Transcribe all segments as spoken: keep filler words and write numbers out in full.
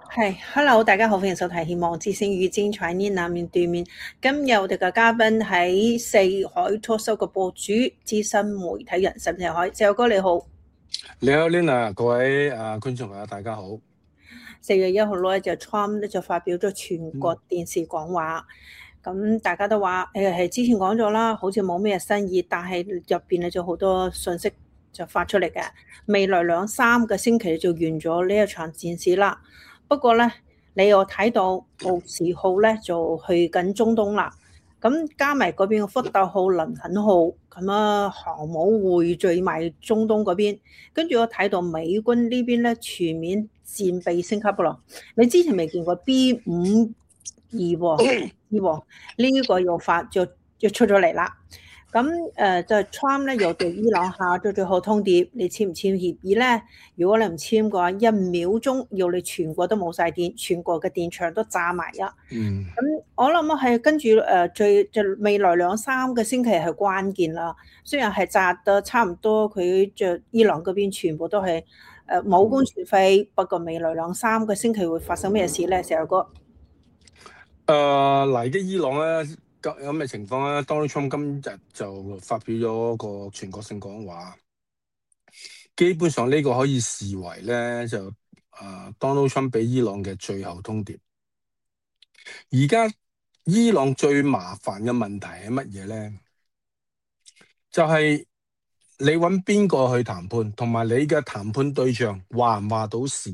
係，Hello，大家好，歡迎收睇《希望之聲與精彩呢那面對面》。今日我哋嘅嘉賓喺四海 talk show 嘅播主、資深媒體人沈世海，世海哥你好。 你好 Lina，各位啊觀眾朋友大家好。 四月一號咧就 Trump 咧就發表咗全國電視講話，咁、嗯、大家都話誒係之前講咗啦，好似冇咩新意，但係入邊咧就好多信息就發出嚟嘅。未來兩三個星期就完咗呢一場戰事啦。不過咧，你又睇到布什號咧就去緊中東啦，咁加埋嗰邊嘅福特號、林肯號咁啊航母匯聚埋中東嗰邊，跟住我睇到美軍呢邊咧全面戰備升級咯。你之前未見過 B 五二喎，呢個又發就就出咗嚟啦。咁誒、呃、就 Trump 咧又對伊朗下咗最後通牒，你簽唔簽協議咧？如果你唔簽嘅話，一秒鐘要你全國都冇晒電，全國嘅電場都炸埋啊！ 嗯， 咁我諗啊係跟住誒最就未來兩三個星期係關鍵啦。雖然係炸得差唔多，佢就伊朗嗰邊全部都係誒冇工全廢，不過未來兩三個星期會發生咩事咧？石友哥， 誒嚟嘅伊朗咧咁咁嘅情況咧，Donald Trump 今日就發表咗個全國性講話，基本上呢個可以視為咧就誒、呃、Donald Trump 俾伊朗嘅最後通牒。而家伊朗最麻煩嘅問題係乜嘢咧？就係、是、你揾邊個去談判，同埋你嘅談判對象話唔話到事。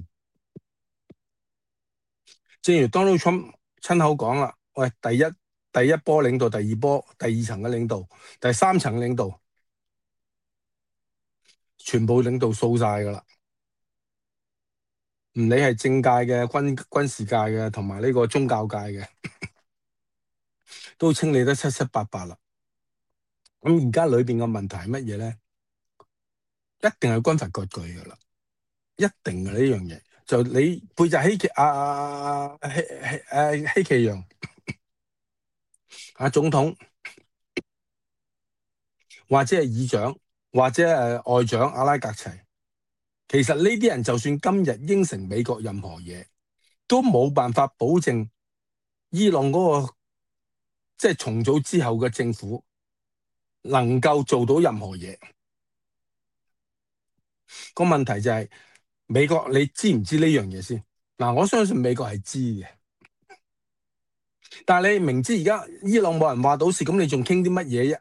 正如 Donald Trump 親口講啦，喂，第一第一波領導，第二波第二層嘅領導，第三層領導，全部領導掃晒噶啦，唔理係政界嘅、軍軍事界嘅，同埋呢個宗教界嘅，都清理得七七八八啦。咁而家裏邊嘅問題係乜嘢咧？一定係軍閥割據噶啦，一定嘅呢樣嘢。就你背脊希奇啊啊啊希希誒希奇揚啊總統，或者係議長，或者係外長阿拉格齊，其實呢啲人就算今日應承美國任何嘢，都冇辦法保證伊朗嗰個即係重組之後嘅政府能夠做到任何嘢。個問題就係美國，你知唔知呢樣嘢先？嗱，我相信美國係知嘅，但係你明知而家伊朗冇人話到事，咁你仲傾啲乜嘢啫？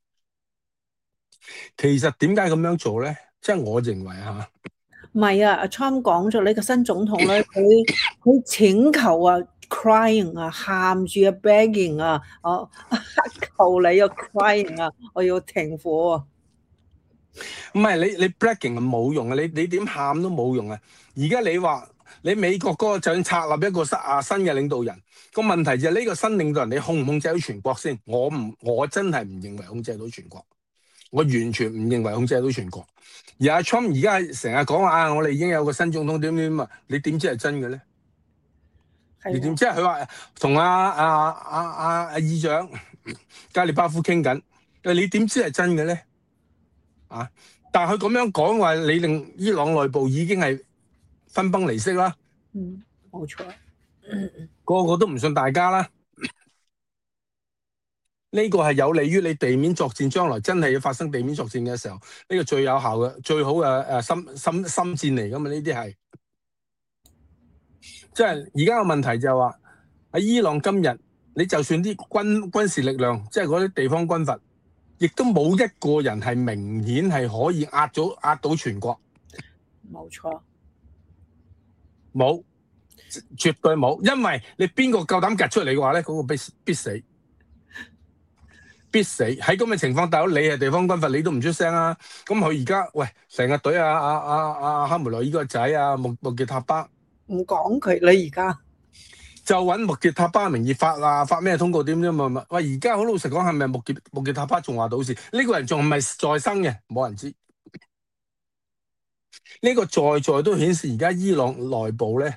其實點解咁樣做咧？即係我認為吓， 唔係啊，阿 Trump 講咗呢個新總統咧，佢佢請求啊 crying 啊，喊住啊 begging 啊，我求你啊 crying 啊，我要停火啊！ 唔係你你 bragging 係冇用嘅，你你點喊都冇用啊！而家你話你美國嗰個就算策立一個新啊新嘅領導人，個問題就係呢個新領導人你控唔控制到全國先？我唔我真係唔認為控制到全國，我完全唔認為控制到全國。而阿 Trump 而家成日講話啊，我哋已經有個新總統點點啊，你點知係真嘅咧？你點知佢話同阿阿阿阿阿議長加列巴夫傾緊？你點知係真嘅咧？啊！但係佢咁樣講話，你令伊朗內部已經係分崩離析啦。 嗯，冇錯。 個個都唔信大家啦。呢個係有利於你地面作戰，將來真係要發生地面作戰嘅時候，呢個最有效嘅、最好嘅誒心心心戰嚟噶嘛？呢啲係即係而家嘅問題就係話喺伊朗今日，你就算啲軍軍事力量，即係嗰啲地方軍閥，亦都冇一個人係明顯係可以壓咗壓到全國。 冇錯， 冇，絕對冇，因為你邊個夠膽夾出嚟嘅話咧，嗰、那個必必死，必死。喺咁嘅情況，大佬你係地方軍閥，你都唔出聲啊！咁佢而家喂成日懟啊啊啊啊哈梅內伊個仔啊穆穆傑塔巴， 唔講佢啦而家。 就揾穆傑塔巴名義發啊發咩通告點啫嘛？喂，而家好老實講，係咪穆傑穆傑塔巴仲話到事？呢、這個人仲係咪在生嘅？冇人知。呢、這個在在都顯示而家伊朗內部咧，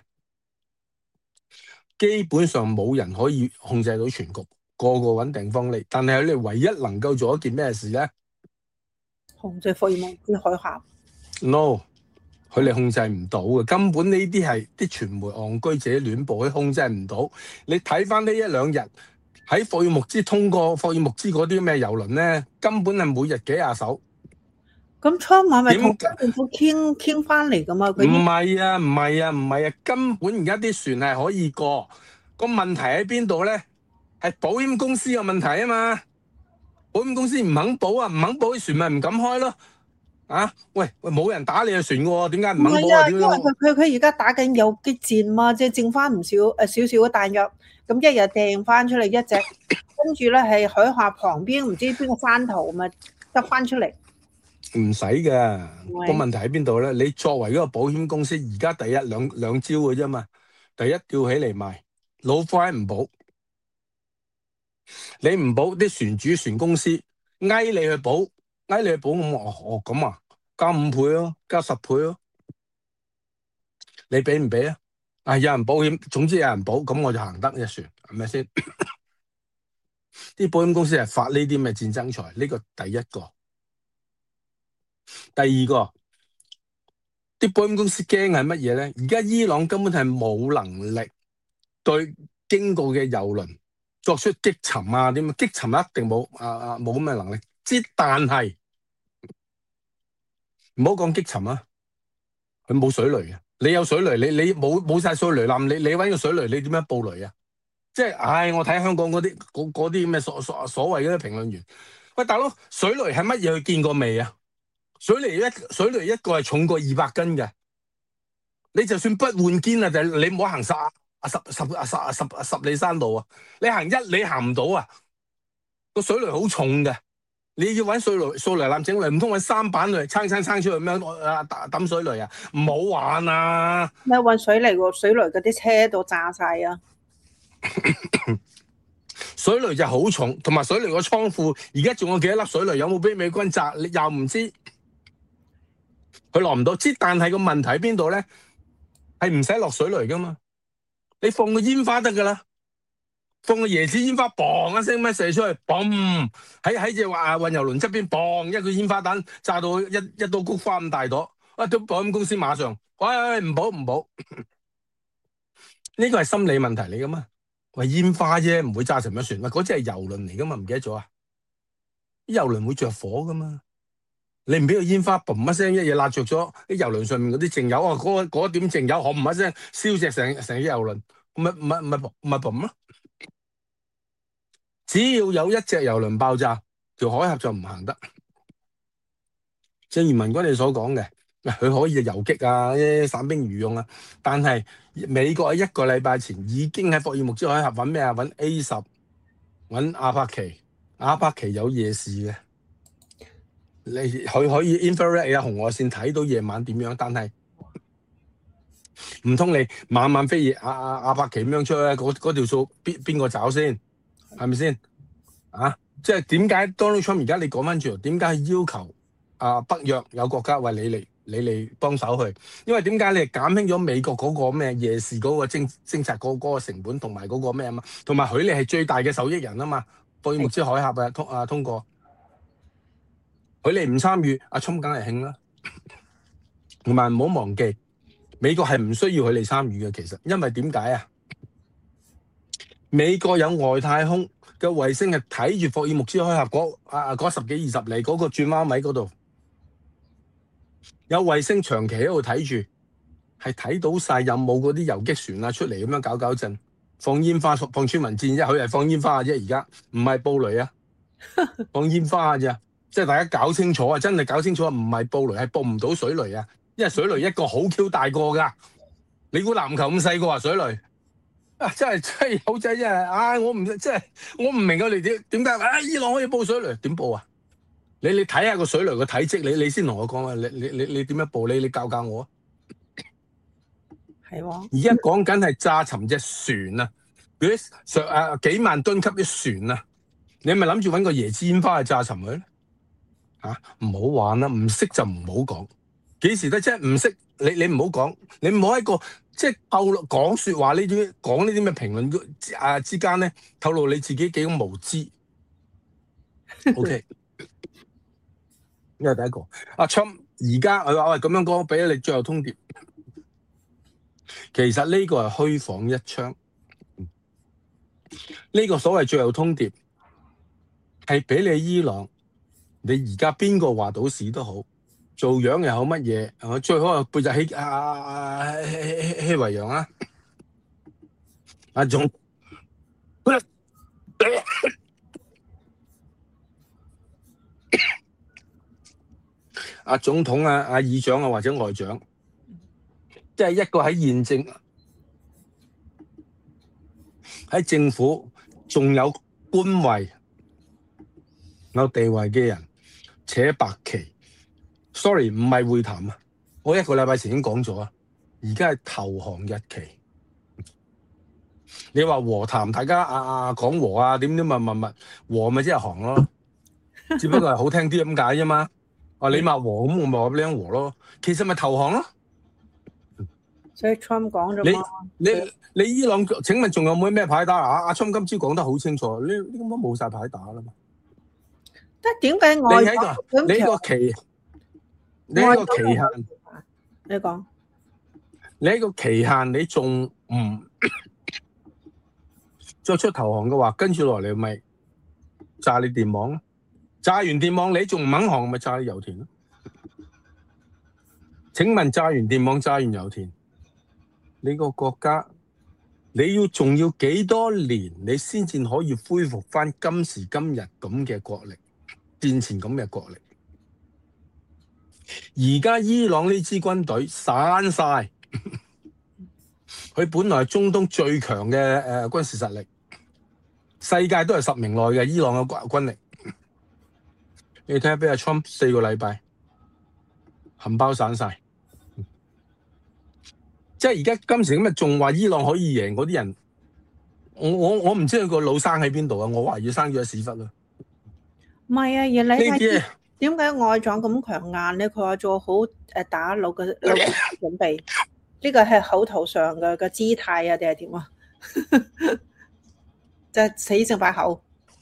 基本上冇人可以控制到全局，個個揾地方嚟。但係佢哋唯一能夠做一件咩事咧？ 控制霍爾木茲海峽。 No， 佢哋控制唔到嘅，根本呢啲係啲傳媒戇居自己亂報，佢控制唔到。你睇翻呢一兩日喺霍爾木茲通過霍爾木茲嗰啲咩遊輪咧，根本係每日幾廿艘。 咁川馬咪同點政府傾傾翻嚟噶嘛？ 唔佢應係啊，唔係啊，唔係啊，根本而家啲船係可以過。個問題喺邊度咧？係保險公司嘅問題啊嘛。保險公司唔肯保啊，唔肯保啲船咪唔敢開咯。啊，喂喂，冇人打你嘅船嘅喎，點解唔唔係肯保啊？ 啊，因為點樣？ 佢佢佢而家打緊游擊戰嘛，即係剩翻唔少誒少少嘅彈藥，咁一日掟翻出嚟一隻，跟住咧係海峽旁邊唔知邊個山頭咪得翻出嚟。 唔使嘅，個喂， 問題喺邊度咧？你作為嗰個保險公司，而家第一兩兩招嘅啫嘛。第一吊起嚟賣，老快唔保，你唔保啲船主船公司嗌你去保，嗌你去保咁哦哦咁啊，加五倍咯，加十倍咯，你俾唔俾啊？啊，有人保險，總之有人保，咁我就行得隻船，係咪先？啲保險公司係發呢啲咩戰爭財？呢個第一個，第二個。啲保險公司驚係乜嘢咧？而家伊朗根本係冇能力對經過嘅油輪作出擊沉啊！點擊沉一定冇啊啊冇咁嘅能力。之但係唔好講擊沉啊，佢冇水雷嘅。你有水雷，你你冇冇晒水雷艦，你你搵個水雷，你點樣報雷啊？即係，唉，我睇香港嗰啲嗰嗰啲咩所所所謂嗰啲評論員，喂大佬，水雷係乜嘢？佢見過未啊？水雷一水雷一個係重過二百斤嘅。你就算不換肩啊，就你唔好行十啊十十啊十啊十啊十里山路啊，你行一你行唔到啊，個水雷好重嘅，你要揾水雷掃雷艦整雷，唔通揾三板嚟撐撐撐出去咩？啊抌水雷啊，唔好玩啊！ 咩運水嚟喎？水雷嗰啲車都炸晒啊！ 水雷就好重，同埋水雷個倉庫而家仲有幾多粒水雷？有冇俾美軍炸？你又唔知，佢落唔到。之但係個問題喺邊度咧？係唔使落水雷噶嘛？你放個煙花得噶啦。放個椰子煙花，嘣一聲咩射出去，嘣喺喺隻話運油輪側邊，嘣一個煙花彈炸到一一朵菊花咁大朵，啊！都保險公司馬上，喂唔保唔保，呢個係心理問題嚟噶嘛？喂，煙花啫，唔會炸成乜船，喂嗰隻係油輪嚟噶嘛？唔記得咗啊？啲油輪會着火噶嘛？你唔俾個煙花，嘣一聲一嘢焫着咗啲油輪上面嗰啲淨油啊，嗰嗰點淨油，轟一聲燒隻成成隻油輪，咪咪咪咪嘣咯！只要有一隻油輪爆炸，條海峽就唔行得。正如文君你所講嘅，佢可以游擊啊，啲散兵魚用啊。但係美國喺一個禮拜前已經喺霍爾木茲海峽揾咩啊？揾 A 十，揾阿帕奇。阿帕奇有夜視嘅，你佢可以 infrared 啊紅外線睇到夜晚點樣，但係唔通你晚晚飛夜阿阿阿帕奇咁樣出去，嗰嗰條數邊邊個找先？係咪先？啊，即係點解 Donald Trump 而家你講翻轉頭，點解要求啊北約有國家為你嚟你嚟幫手去？因為點解你係減輕咗美國嗰個咩夜視嗰個偵偵察嗰嗰個成本同埋嗰個咩啊嘛？同埋佢哋係最大嘅受益人啊嘛，霍爾木茲海峽啊通啊通過，佢哋唔參與，阿侵梗係興啦。同埋唔好忘記，美國係唔需要佢哋參與嘅，其實因為點解啊？美國有外太空嘅衛星係睇住霍爾木茲海峽嗰啊嗰十幾二十里嗰個轉彎位嗰度，有衛星長期喺度睇住，係睇到晒有冇嗰啲游擊船啊出嚟咁樣搞搞震，放煙花放穿雲箭啫，佢係放煙花啫，而家唔係布雷啊，放煙花啫，即係大家搞清楚啊，真係搞清楚啊，唔係布雷係布唔到水雷啊，因為水雷一個好 Q 大個噶，你估籃球咁細個啊水雷？啊！真係真係有仔真係，啊！我唔真係我唔明佢哋點點解啊！伊朗可以報水雷點報啊？你你睇下個水雷個體積，你你先同我講啊！你你你你點樣報？你你教教我啊！ 係喎， 而家講緊係炸沉隻船啊！嗰啲上啊幾萬噸級啲船啊，你咪諗住揾個椰子煙花去炸沉佢咧？嚇唔好玩啦！唔識就唔好講，幾時得啫？唔識你你唔好講，你唔好喺個即係透露講説話呢啲講呢啲咩評論啊之間咧，透露你自己幾咁無知。OK，呢個第一個。阿 Trump 而家佢話喂咁樣講，俾咗你最後通牒，其實呢個係虛晃一槍。呢個所謂最後通牒係俾你伊朗，你而家邊個話到事都好，做樣又好乜嘢，係咪最好係背脊起啊啊希希希維揚啊，阿總阿總統啊、阿議長啊或者外長，即係一個喺現政喺政府仲有官位有地位嘅人扯白旗。sorry 唔係會談啊，我一個禮拜前已經講咗啊，而家係投降日期。你話和談，大家啊啊講和啊點點乜乜乜和咪即係降咯，只不過係好聽啲咁解啫嘛。啊你話和咁我咪話俾你聽和咯，其實咪投降咯。 所以 Trump 講咗嘛， 你你你伊朗請問仲有冇咩牌打啊？阿 Trump 今朝講得好清楚，呢呢咁都冇晒牌打啦嘛。 即係點解外你喺個你個期你喺個期限， 你講你喺個期限你仲唔作出投降嘅話，跟住落嚟咪炸你電網咯。炸完電網你仲唔肯降，咪炸你油田咯。請問炸完電網、炸完油田，你個國家你要仲要幾多年，你先至可以恢復翻今時今日咁嘅國力，戰前咁嘅國力？而家伊朗呢支軍隊散晒，佢本來係中東最強嘅誒、呃、軍事實力，世界都係十名內嘅伊朗嘅軍軍力。你睇下俾阿 Trump 四個禮拜，冚包散晒。即係而家今時今日仲話伊朗可以贏嗰啲人，我我我唔知佢個腦生喺邊度啊！我懷疑生咗喺屎忽啦。 唔係啊，而你呢啲點解外長咁強硬咧？佢話做好誒打老嘅老嘅準備，呢個係口頭上嘅嘅姿態啊，定係點啊？就係死剩把口。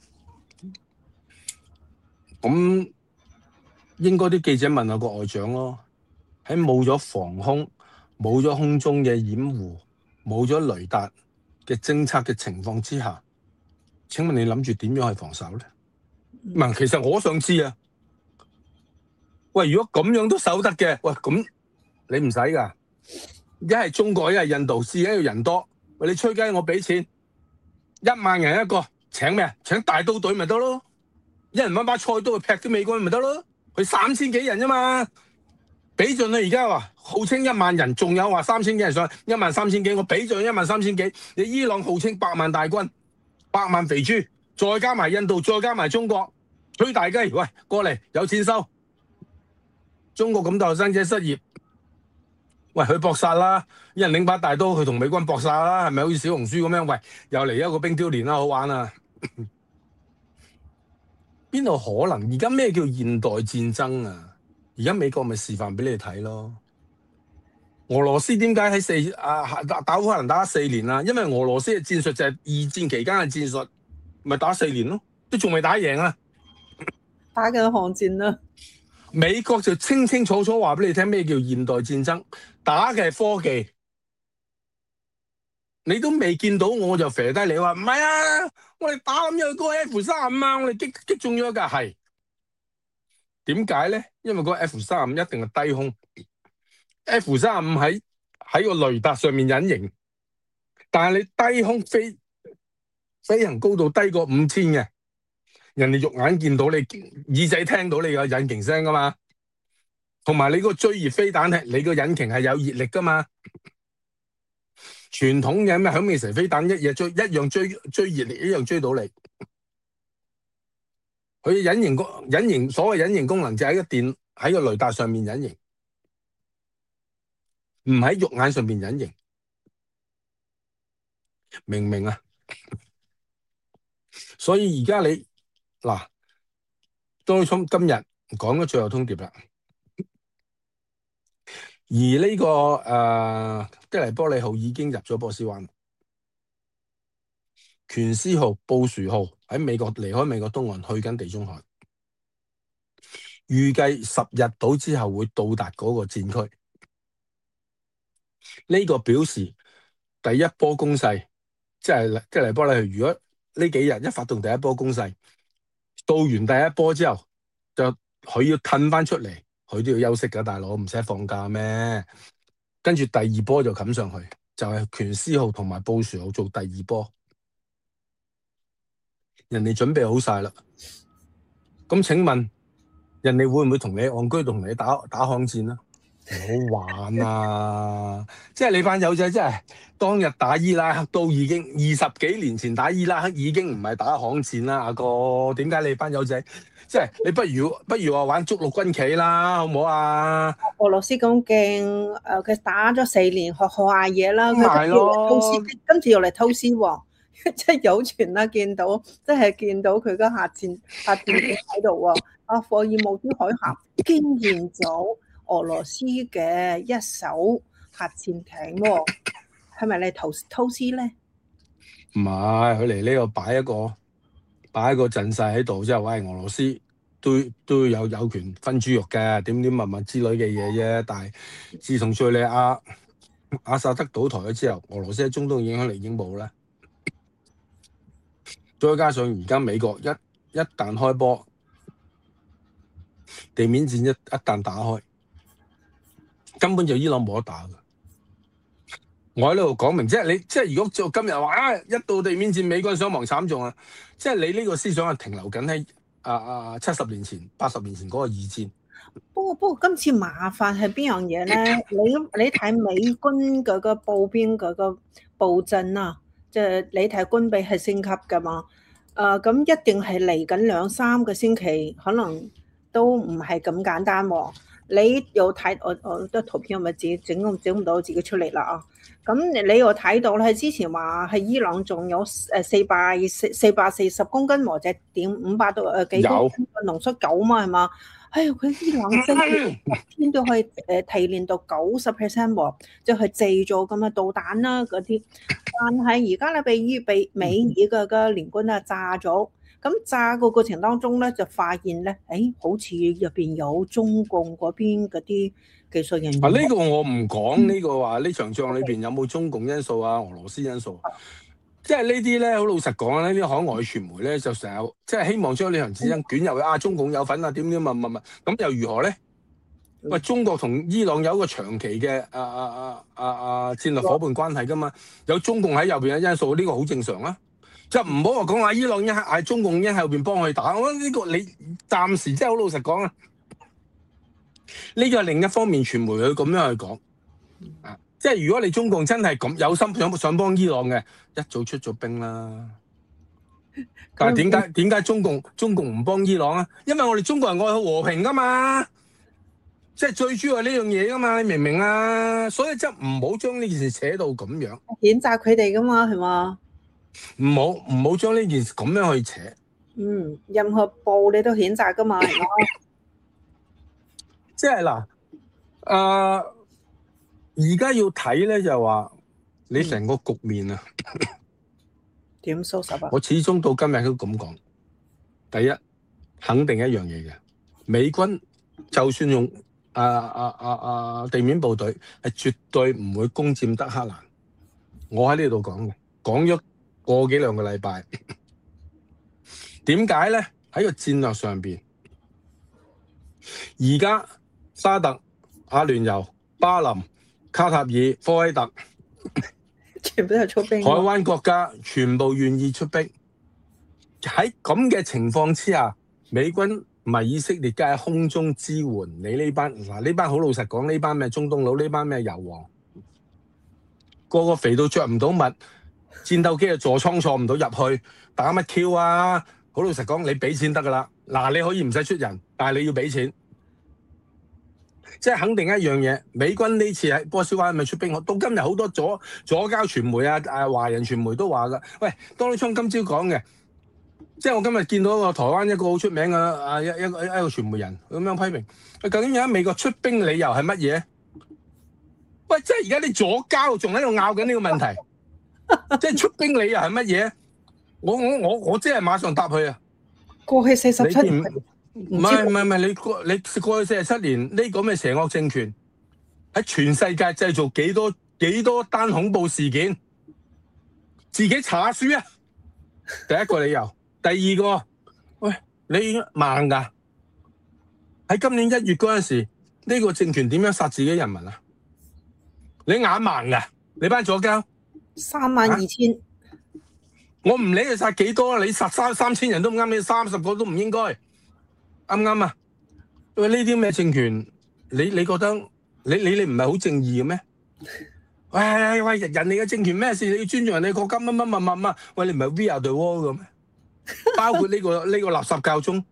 咁應該啲記者問下個外長咯，喺冇咗防空、冇咗空中嘅掩護、冇咗雷達嘅偵測嘅情況之下，請問你諗住點樣去防守咧？唔係，其實我想知啊。喂，如果咁樣都守得嘅，喂，咁你唔使噶。一係中國，一係印度，試緊要人多。喂，你吹雞，我俾錢，一萬人一個，請咩？請大刀隊咪得咯。一人揾把菜刀去劈啲美軍咪得咯。佢三千幾人啫嘛，俾盡啦。而家話號稱一萬人，仲有話三千幾人上，一萬三千幾，我俾盡一萬三千幾。你伊朗號稱百萬大軍，百萬肥豬，再加埋印度，再加埋中國，吹大雞。喂，過嚟有錢收。中國咁多後生仔失業，喂，佢搏殺啦！一人拎把大刀去同美軍搏殺啦，係咪好似小紅書咁樣？喂，又嚟一個冰雕連啦，好玩啊！邊度可能？而家咩叫現代戰爭啊？而家美國咪示範俾你睇咯。俄羅斯點解喺四啊打打烏克蘭打咗四年啊？因為俄羅斯嘅戰術就係二戰期間嘅戰術，咪打四年咯，都仲未打贏啊！ 打緊巷戰啦。 美國就清清楚楚話俾你聽咩叫現代戰爭，打嘅係科技，你都未見到我就肥低你話唔係啊！我哋打咁樣個 F 三十五啊，我哋擊擊中咗㗎，係點解咧？因為個 F 三十五一定係低空 ，F 三十五喺喺個雷達上面隱形，但係你低空飛飛行高度低過五千嘅。人哋肉眼見到你，耳仔聽到你個引擎聲噶嘛，同埋你個追熱飛彈係你個引擎係有熱力噶嘛。傳統嘅咩響尾蛇飛彈一嘢追一樣追追熱力，一樣追到你。佢隱形個隱形所謂隱形功能就喺個電喺個雷達上面隱形，唔喺肉眼上面隱形，明唔明啊？所以而家你。嗱，當初今日講咗最後通牒啦，而呢、這個誒、呃、吉尼波利號已經入咗波斯灣，權斯號、布殊號喺美國離開美國東岸去緊地中海， 預計十日到之後會到達嗰個戰區。呢個表示第一波攻勢，即係即係黎波里，如果呢幾日一發動第一波攻勢，到完第一波之後，就佢要褪翻出嚟，佢都要休息噶，大佬唔使放假咩？跟住第二波就冚上去，就係權師號同埋布殊號做第二波，人哋準備好晒啦。咁請問，人哋會唔會同你戇居同你打打巷戰啊？唔好玩啊！即係你班友仔，真係當日打伊拉克都已經二十幾年前打伊拉克已經唔係打巷戰啦，阿哥。點解你班友仔即係你不如不如話玩捉鹿軍棋啦，好唔好啊？ 俄羅斯咁勁，誒佢打咗四年，學學下嘢啦，佢係咯， 跟住又嚟偷師王，即係有傳啦，見到即係見到佢個核戰核戰艇喺度喎，啊霍爾木茲海峽經驗咗俄羅斯嘅一艘核戰艇喎，係咪你偷偷師咧？ 唔係，佢嚟呢度擺一個擺一個陣勢喺度，即係話俄羅斯都都有有權分豬肉嘅，點點物物之類嘅嘢啫。但係自從敘利亞阿薩德倒台咗之後，俄羅斯喺中東影響力已經冇啦。再加上而家美國一一旦開波，地面戰一一旦打開，根本就伊朗冇得打㗎。我喺呢度講明，即係你，即係如果就今日話啊，一到地面戰，美軍傷亡慘重啊！即係你呢個思想係停留緊喺啊啊七十年前、八十年前嗰個二戰。 不過不過今次麻煩係邊樣嘢咧？你你睇美軍嗰個步兵嗰個布陣啊，即係你睇軍備係升級㗎嘛？誒咁一定係嚟緊兩三個星期，可能都唔係咁簡單喎。你又睇我我啲圖片我咪自己整整唔到自己出嚟啦啊！咁你又睇到咧，之前話喺伊朗仲有誒四百四四百四十公斤或者點五百到誒幾公斤嘅濃縮鈾嘛係嘛？哎呀，佢伊朗真係一天都可以誒提煉到九十 percent 喎，就係製造咁嘅導彈啦嗰啲。但係而家咧被於被美爾嘅嘅聯軍啊炸咗，咁炸個過程當中咧就發現咧，誒好似入邊有中共嗰邊嗰啲技術人員。 啊，呢個我唔講呢個話呢場仗裏邊有冇中共因素啊、俄羅斯因素。即係呢啲咧，好老實講啦，呢啲海外傳媒咧就成日即係希望將呢場戰爭捲入去啊，中共有份啊，點點乜乜乜，咁又如何咧？喂，中國同伊朗有一個長期嘅啊啊啊啊啊戰略夥伴關係噶嘛，有中共喺入邊嘅因素，呢、這個好正常啊。即係唔好話講話伊朗一係中共一喺後邊幫佢打，我覺得呢個你暫時即係好老實講啊，呢、這個係另一方面傳媒佢咁樣去講啊。即係如果你中共真係咁有心想想幫伊朗嘅，一早出咗兵啦。但係點解點解中共中共唔幫伊朗啊？因為我哋中國人愛好和平噶嘛，即係最主要係呢樣嘢噶嘛，你明唔明啊？所以即係唔好將呢件事扯到咁樣， 譴責佢哋噶嘛，係嘛？ 唔好唔好將呢件事咁樣去扯。 嗯，任何報你都譴責噶嘛，係嘛？ 即係嗱，誒。而家要睇咧，就話你成個局面啊， 點收拾啊？ 我始終到今日都咁講。第一，肯定一樣嘢嘅，美軍就算用啊啊啊啊地面部隊，係絕對唔會攻佔德黑蘭。我喺呢度講嘅，講咗個幾兩個禮拜。點解咧？喺個戰略上邊，而家沙特、阿聯酋、巴林、卡塔爾、科威特， 全部都係出兵。 海灣國家全部願意出兵。喺咁嘅情況之下，美軍唔係以色列梗係空中支援你呢班嗱，呢班好老實講，呢班咩中東佬，呢班咩油王，個個肥到着唔到襪，戰鬥機啊座艙坐唔到入去，打乜 Q 啊？好老實講，你俾錢得噶啦。嗱，你可以唔使出人，但係你要俾錢。即係肯定一樣嘢，美軍呢次喺波斯灣咪出兵，到今日好多左左膠傳媒啊、誒華人傳媒都話噶，喂，Donald Trump今朝講嘅，即係我今日見到一個台灣一個好出名嘅啊一一個一個傳媒人咁樣批評，究竟而家美國出兵理由係乜嘢？喂，即係而家啲左膠仲喺度拗緊呢個問題，即係出兵理由係乜嘢？我我我我即係馬上答佢啊！ 過去四十七年唔係唔係唔係，你過你過去四十七年呢個咩邪惡政權喺全世界製造幾多幾多單恐怖事件？自己查下書啊！第一個理由，第二個，喂，你盲㗎？喺今年一月嗰陣時，呢個政權點樣殺自己人民啊？你眼盲㗎？你班左膠三萬二千， 我唔理你殺幾多，你殺三三千人都唔啱，你三十個都唔應該，啱唔啱啊？喂，呢啲咩政權？你你覺得你你你唔係好正義嘅咩？喂喂，人哋嘅政權咩事？你要尊重人哋國家乜乜乜乜乜？喂，你唔係 We Are The World 嘅咩？包括呢、呢個呢、呢個垃圾教宗，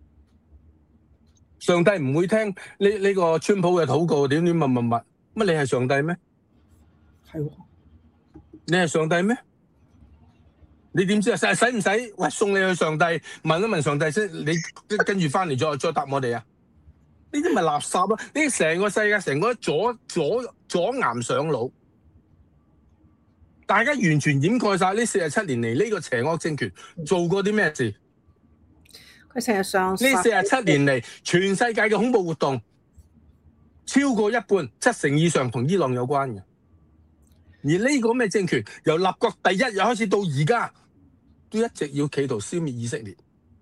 上帝唔會聽呢呢、呢個川普嘅禱告，點點乜乜乜？乜你係上帝咩？ 係喎， 你係上帝咩？你點知啊？使使唔使？喂，送你去上帝問一問上帝先，你跟住翻嚟再再答我哋啊？呢啲咪垃圾咯！呢成個世界成個左左左岩上腦。大家完全掩蓋晒呢四十七年嚟呢個邪惡政權做過啲咩事？ 佢成日上呢四十七年嚟，全世界嘅恐怖活動超過一半，七成以上同伊朗有關嘅。而呢個咩政權由立國第一日開始到而家，都一直要企圖消滅以色列。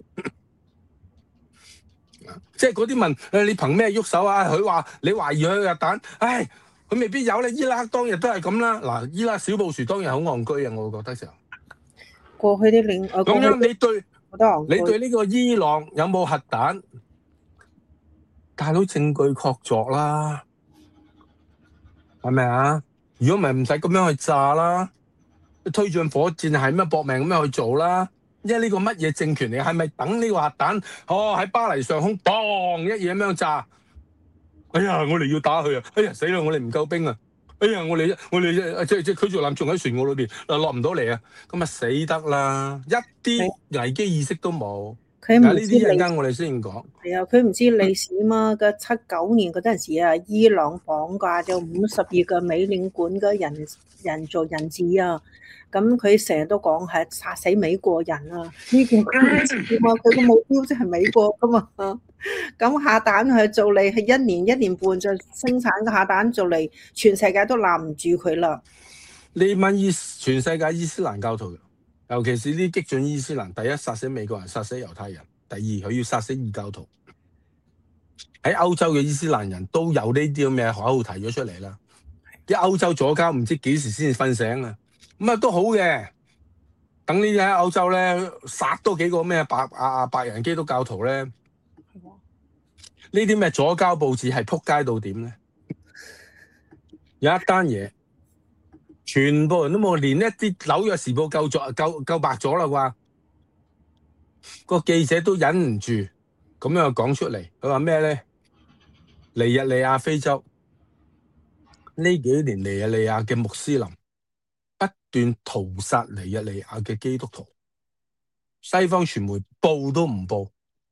即係嗰啲問誒，你憑咩喐手啊？佢話你懷疑佢有彈，唉。佢未必有咧，伊拉克當日都係咁啦。嗱，伊拉克小布殊當日好戇居啊，我會覺得就過去啲領誒， 咁樣你對你對呢個伊朗有冇核彈？大佬證據確鑿啦，係咪啊？如果唔係唔使咁樣去炸啦，推進火箭係咩搏命咁樣去做啦？因為呢個乜嘢政權嚟？係咪等呢個核彈？哦，喺巴黎上空，嘣一嘢咁樣炸。哎呀，我哋要打佢啊！哎呀，死啦！我哋唔夠兵啊！哎呀，我哋我哋即係即係驅逐艦仲喺船塢裏邊，嗱落唔到嚟啊！咁啊死得啦！一啲危機意識都冇。 佢唔知呢啲一陣間我哋先講。 係啊，佢唔知歷史嘛？個七九年嗰陣時啊，伊朗綁架咗五十二個美領館嘅人人做人質啊！咁佢成日都講係殺死美國人啊！呢件事嘛，佢個目標即係美國噶嘛。咁下彈去做嚟係一年一年半就生產嘅下彈做嚟，全世界都攔唔住佢啦。 你問伊全世界伊斯蘭教徒，尤其是啲激進伊斯蘭，第一殺死美國人，殺死猶太人；第二佢要殺死異教徒。喺歐洲嘅伊斯蘭人都有呢啲咁嘅口號提咗出嚟啦。啲歐洲左膠唔知幾時先至瞓醒啊！咁啊都好嘅，等呢啲喺歐洲咧殺多幾個咩白啊白人基督教徒咧，呢啲咩左膠報紙係撲街到點咧？有一單嘢，全部人都冇，連一啲紐約時報夠咗夠夠白咗啦啩？個記者都忍唔住咁樣講出嚟，佢話咩咧？尼日利亞非洲呢幾年尼日利亞嘅穆斯林不斷屠殺尼日利亞嘅基督徒，西方傳媒報都唔報，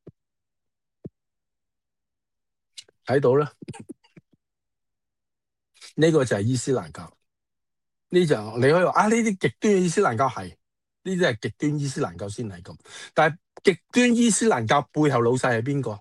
睇到啦。呢個就係伊斯蘭教，呢就你可以話啊，呢啲極端嘅伊斯蘭教係，呢啲係極端伊斯蘭教先係咁。但係極端伊斯蘭教背後老細係邊個？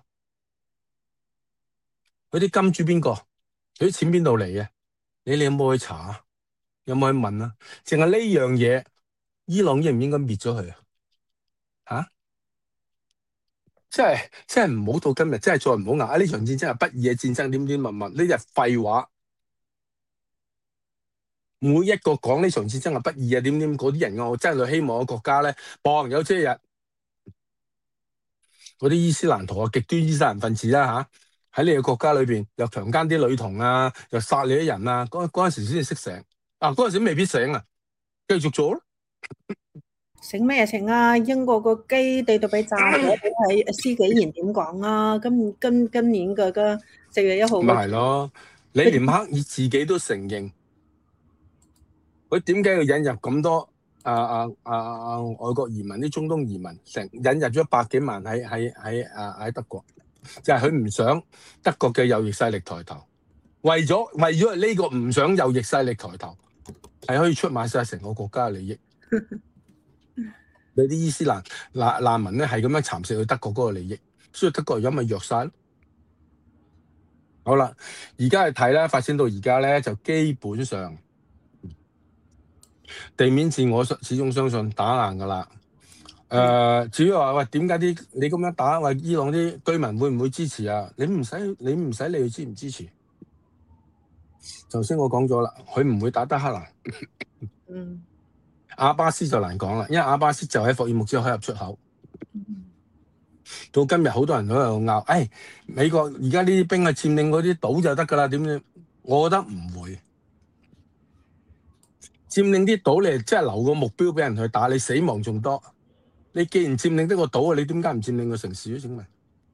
嗰啲金主邊個？佢啲錢邊度嚟嘅？你你有冇去查啊？有冇去問啊？淨係呢樣嘢，伊朗應唔應該滅咗佢啊？吓？即係即係唔好到今日，即係再唔好嗌呢場戰爭係不義嘅戰爭，點點乜乜，呢啲係廢話。每一個講呢場戰爭係不義啊，點點嗰啲人，我真係希望個國家咧，傍有朝一日嗰啲伊斯蘭徒啊，極端伊斯蘭分子啦吓，喺你嘅國家裏邊又強姦啲女童啊，又殺你啲人啊，嗰嗰陣時先至識醒啊，嗰陣時未必醒啊，繼續做咯。 醒咩醒啊？英國個基地都俾炸咗，你係施紀賢點講啊？今今今年嘅嘅四月一號咪係咯，你連克爾自己都承認。佢點解要引入咁多啊啊啊啊外國移民啲中東移民，成引入咗百幾萬喺喺喺啊喺德國，就係佢唔想德國嘅右翼勢力抬頭，為咗為咗呢個唔想右翼勢力抬頭，係可以出賣晒成個國家嘅利益。你啲伊斯蘭難難民咧係咁樣蠶食去德國嗰個利益， 所以德國而家咪弱晒咯。好啦，而家去睇咧，發展到而家咧，就基本上地面戰，我始終相信打硬噶啦。誒、呃，至於話喂點解啲你咁樣打，喂伊朗啲居民會唔會支持啊？你唔使你唔使理佢支唔支持。頭先我講咗啦，佢唔會打德黑蘭。 嗯， 阿巴斯就難講啦，因為阿巴斯就喺霍爾木茲海入出口。 嗯到今日好多人都喺度拗，誒、哎、美國而家呢啲兵啊佔領嗰啲島就得㗎啦，點樣？我覺得唔會佔領啲島，你即係留個目標俾人去打，你死亡仲多。你既然佔領得個島啊，你點解唔佔領個城市咧？請問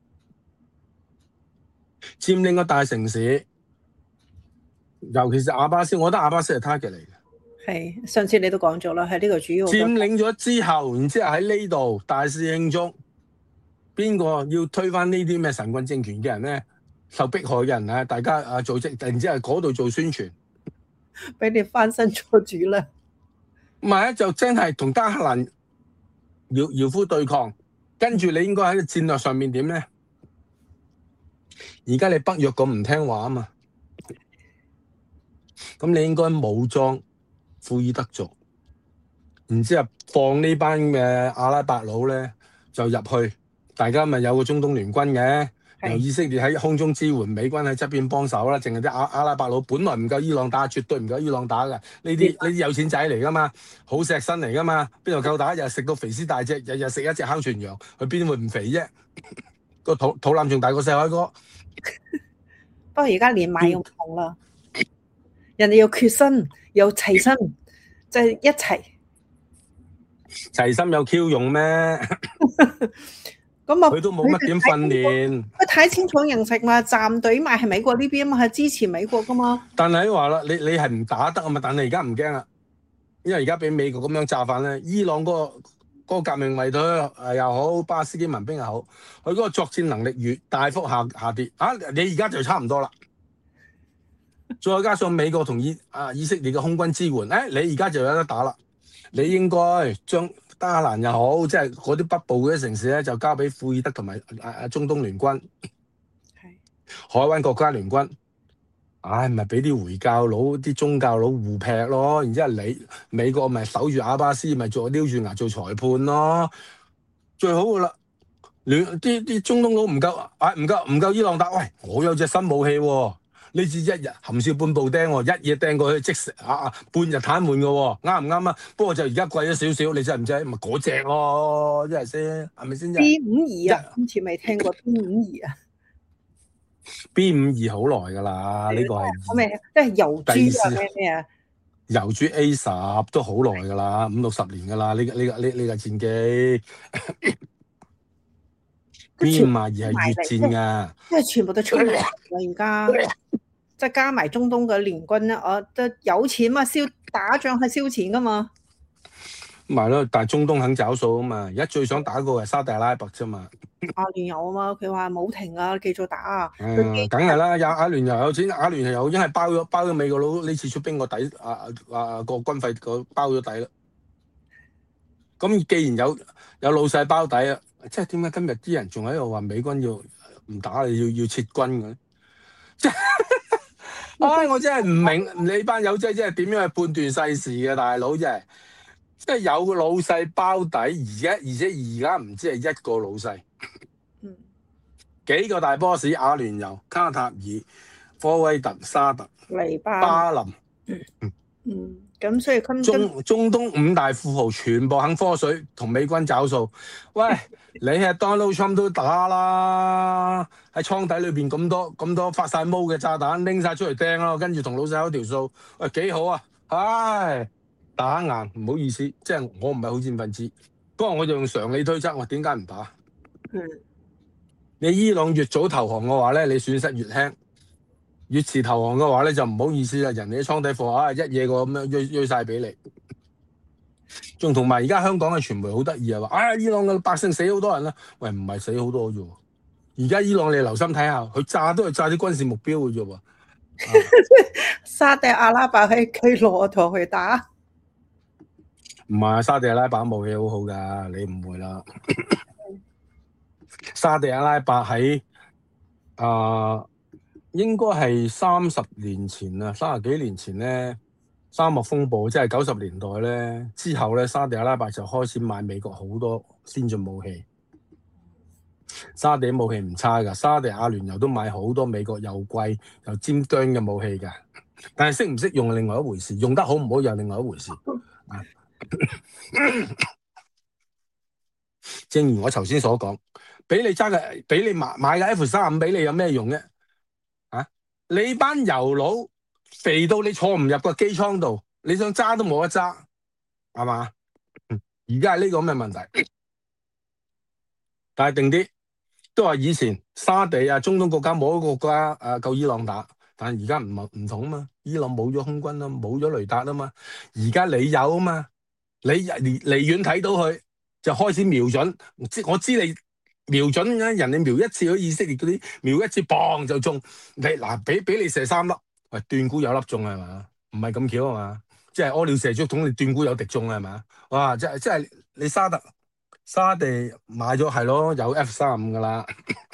佔領個大城市，尤其是阿巴斯，我覺得阿巴斯係 target 嚟嘅。 係上次你都講咗啦，係呢個主要佔領咗之後，然之後喺呢度大肆慶祝，邊個要推翻呢啲咩神棍政權嘅人咧？受迫害嘅人啊，大家啊組織，突然之間喺嗰度做宣傳， 俾你翻身做主啦。 唔係啊，就真係同德黑蘭搖搖夫對抗，跟住你應該喺個戰略上面點咧？而家你北約咁唔聽話啊嘛，咁你應該武裝庫爾德族，然之後放呢班嘅阿拉伯佬咧就入去，大家咪有個中東聯軍嘅，由以色列喺空中支援，美軍喺側邊幫手啦。淨係啲阿阿拉伯佬本來唔夠伊朗打，絕對唔夠伊朗打嘅。呢啲呢啲有錢仔嚟噶嘛，好錫身嚟噶嘛，邊度夠打？日食到肥屍大隻，日日食一隻烤全羊，佢邊會唔肥啫？個肚肚腩仲大過細海哥。 不過而家連買又唔同啦，人哋又決心又齊心，就係一齊。 齊心有 Q 用咩？ 咁啊， 佢都冇乜點訓練。 佢睇清楚形勢嘛，站隊埋係美國呢邊啊嘛，係支持美國噶嘛。 但係話啦，你你係唔打得啊嘛？但係而家唔驚啦，因為而家俾美國咁樣炸翻咧，伊朗嗰、嗰個嗰個革命衛隊誒又好，巴斯基民兵又好，佢嗰個作戰能力越大幅下下跌啊！你而家就差唔多啦。再加上美國同以啊以色列嘅空軍支援，誒、哎、你而家就有得打啦。你應該將德黑蘭又好，即係嗰啲北部嗰啲城市咧，就交俾庫爾德同埋啊啊中東聯軍，海灣國家聯軍。唉，咪俾啲回教佬、啲宗教佬互劈咯。然之後你美國咪守住阿巴斯，咪做撩住牙做裁判咯。最好噶啦，聯啲啲中東佬唔夠，唉唔夠唔夠伊朗打。喂，我有隻新武器喎、啊。呢支一日含笑半步釘喎，一嘢掟過去即時啊啊，半日癱瘓嘅喎，啱唔啱啊？不過就而家貴咗少少，你制唔制？咪嗰隻咯，一係先，係咪先 ？B 五二啊，好似未聽過 B 五二啊。 B 五二好耐㗎啦，呢、這個係咩？即係油豬啊咩咩啊？ 油豬 A 十都好耐㗎啦，五六十年㗎啦，呢、這個呢、這個呢呢個戰機。B 五二係越戰㗎， 即係全部都出嚟啦而家。即係加埋中東嘅聯軍咧，我都有錢嘛，燒打仗係燒錢噶嘛。 咪咯，但係中東肯找數啊嘛，而家最想打個係沙特阿拉伯啫嘛。 阿聯酋啊嘛，佢話冇停啊，繼續打啊。 誒，梗係啦，有阿聯酋有錢，阿聯酋有已經係包咗包咗美國佬呢次出兵個底，啊啊個軍費個包咗底啦。咁既然有有老細包底啊，即係點解今日啲人仲喺度話美軍要唔打你要要撤軍嘅？即係。唉、哎，我真係唔明你班友仔真係點樣去判斷世事嘅大佬，真係即係有個老細包底，而家而且而家唔知係一個老細， 嗯， 幾個大 boss， 阿聯酋、卡塔爾、科威特、沙特、 黎巴巴林， 嗯嗯，咁所以今中中東五大富豪全部肯科水同美軍找數，喂！你係 Donald Trump 都打啦，喺倉底裏邊咁多咁多發晒毛嘅炸彈拎晒出嚟掟咯，跟住同老細有條數，喂幾好啊！唉，打硬唔好意思，即係我唔係好戰分子，不過我就用常理推測，我點解唔打？ 嗯， 你伊朗越早投降嘅話咧，你損失越輕；越遲投降嘅話咧，就唔好意思啦，人哋啲倉底貨啊一嘢過咁樣鋥鋥晒俾你。仲同埋而家香港嘅傳媒好得意啊，話啊伊朗嘅百姓死好多人啦，喂唔係死好多啫喎，而家伊朗你留心睇下，佢炸都係炸啲軍事目標嘅啫喎， 沙特阿拉伯喺佢駱駝去打， 唔係沙特阿拉伯武器好好㗎，你誤會啦， 沙地阿拉伯喺啊、呃，應該係三十年前啊，三十幾年前咧，沙漠風暴即係九十年代咧之後咧，沙地阿拉伯就開始買美國好多先進武器。沙地武器唔差噶，沙地阿聯酋都買好多美國又貴又尖端嘅武器噶，但係識唔識用係另外一回事，用得好唔好又另外一回事啊。正如我頭先所講，俾你揸嘅，俾你買買嘅 F 三十五俾你有咩用啫？啊，你班油佬肥到你坐唔入個機艙度，你想揸都冇得揸，係嘛？而家係呢個咁嘅問題，但係定啲。都話以前沙地啊、中東國家冇一個國家誒夠伊朗打，但係而家唔唔同啊嘛，伊朗冇咗空軍啊，冇咗雷達啊嘛，而家你有啊嘛，你離離遠睇到佢就開始瞄準，我知我知你瞄準咧，人哋瞄一次嗰以色列嗰啲瞄一次，砰就中，你嗱俾俾你射三粒，喂斷估有粒中係嘛？唔係咁巧啊嘛，即係屙尿射足桶，你斷估有滴中係嘛？哇！即係即係你沙特。沙地買咗係咯，有 F 三十五噶啦，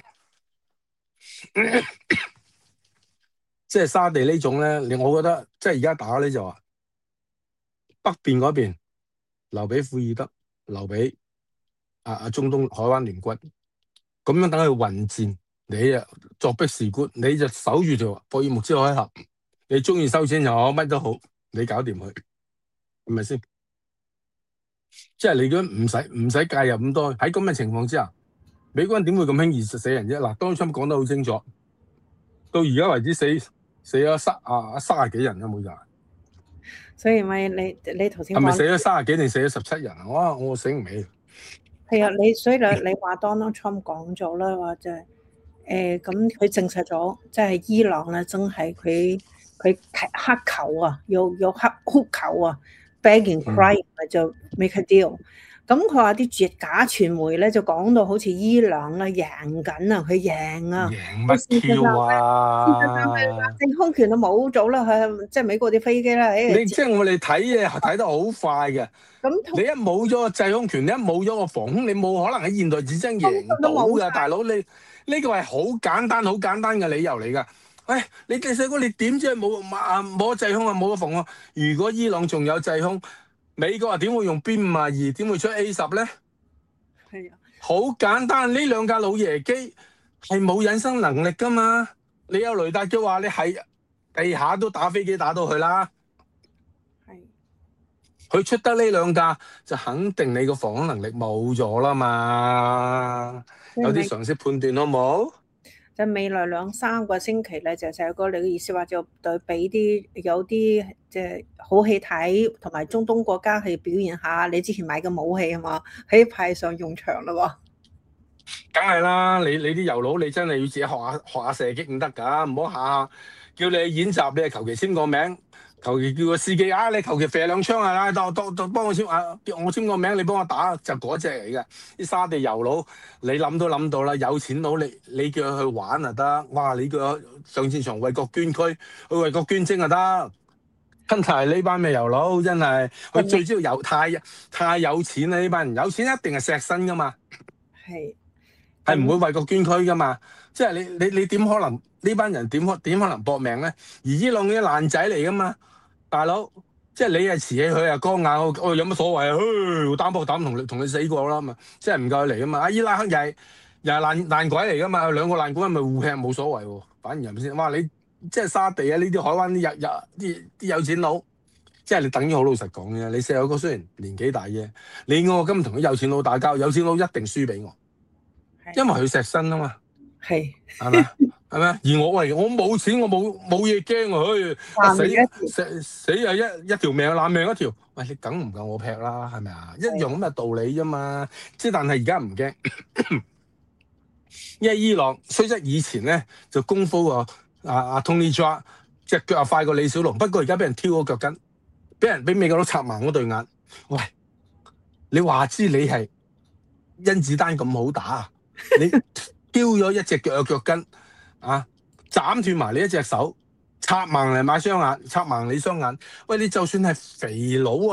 即係沙地呢種咧，你我覺得即係而家打咧就話北邊嗰邊留俾庫爾德，留俾啊啊中東海灣聯軍，咁樣等佢混戰，你啊作壁時觀，你就守住條博爾木茲海峽，你中意收錢又好，乜都好，你搞掂佢，係咪先？即係你都唔使唔使介入咁多，喺咁嘅情況之下，美國人點會咁輕易死人啫？嗱，當初講得好清楚，到而家為止死死咗三啊三十幾人啊，每人。 所以咪你你頭先係咪死咗三十幾定死咗十七人啊？哇！我醒唔起。 係啊，你所以你你話 Donald Trump 講咗啦，話就係誒咁佢證實咗，即係伊朗咧真係佢佢乞求啊，有有乞哭求啊 ，begging crying 就 make a deal。咁佢話啲假傳媒咧就講到好似伊朗咧贏緊啊，佢贏啊， 贏乜 Q 啊？ 事實上係話制空權都冇咗啦，係即係美國啲飛機啦。 你即係我哋睇嘢睇得好快嘅。 咁你一冇咗個制空權，你一冇咗個防空，你冇可能喺現代戰爭贏到㗎，大佬。你呢個係好簡單、好簡單嘅理由嚟㗎。喂，你第四個你點知冇啊冇制空啊冇個防空？如果伊朗仲有制空，美國啊點會用 B 五啊二？點會出 A 十咧？ 係啊， 好簡單，呢兩架老爺機係冇隱身能力㗎嘛。你有雷達嘅話，你係地下都打飛機打到去啦。 係。 佢出得呢兩架，就肯定你個防空能力冇咗啦嘛。有啲常識判斷好冇？ 就未來兩三個星期咧，就就係個你嘅意思話就對俾啲有啲即係好戲睇，同埋中東國家去表現下你之前買嘅武器啊嘛，喺派上用場啦喎。 梗係啦，你你啲油佬，你真係要自己學下學下射擊唔得㗎，唔好下下叫你演習，你係求其簽個名。求其叫個司機啊！你求其射兩槍啊！當當當幫我簽啊！叫我簽個名，你幫我打就嗰隻嚟嘅。啲沙地油佬，你諗都諗到啦。有錢佬，你你叫佢去玩啊得。哇！你叫佢上戰場為國捐軀，去為國捐精啊得。真係呢班咩油佬真係，佢最主要有太太有錢啦！呢班人有錢一定係錫身噶嘛， 係係唔會為國捐軀噶嘛。即係你你你點可能呢班人點可點可能搏命咧？而伊朗啲爛仔嚟噶嘛。大佬，即係你係瓷器，佢係鋼牙，我我有乜所謂啊？噓，擔波膽同你同你死過啦嘛，即係唔夠佢嚟啊嘛！阿伊拉克又係又係爛爛鬼嚟噶嘛，兩個爛鬼咪互劈冇所謂喎，反而係咪先？哇！你即係沙地啊，呢啲海灣啲有有啲啲有錢佬，即係你等於好老實講嘅，你細佬哥雖然年紀大啫，你我今日同啲有錢佬打交，有錢佬一定輸俾我，因為佢錫身啊嘛， 係係咪？係咪？而我喂，我冇錢，我冇冇嘢驚喎，死死死啊！一一條命爛命一條，喂，你梗唔夠我劈啦，係咪啊？一樣咁嘅道理啫嘛。即係但係而家唔驚，因為伊朗雖則以前咧就功夫啊啊啊 Tony Jaa 隻腳啊快過李小龍，不過而家俾人挑咗腳筋，俾人俾美國佬插盲嗰對眼。喂，你話知你係甄子丹咁好打，你挑咗一隻腳嘅腳筋。啊！斬斷埋你一隻手，插盲嚟買雙眼，插盲你雙眼。喂，你就算係肥佬啊，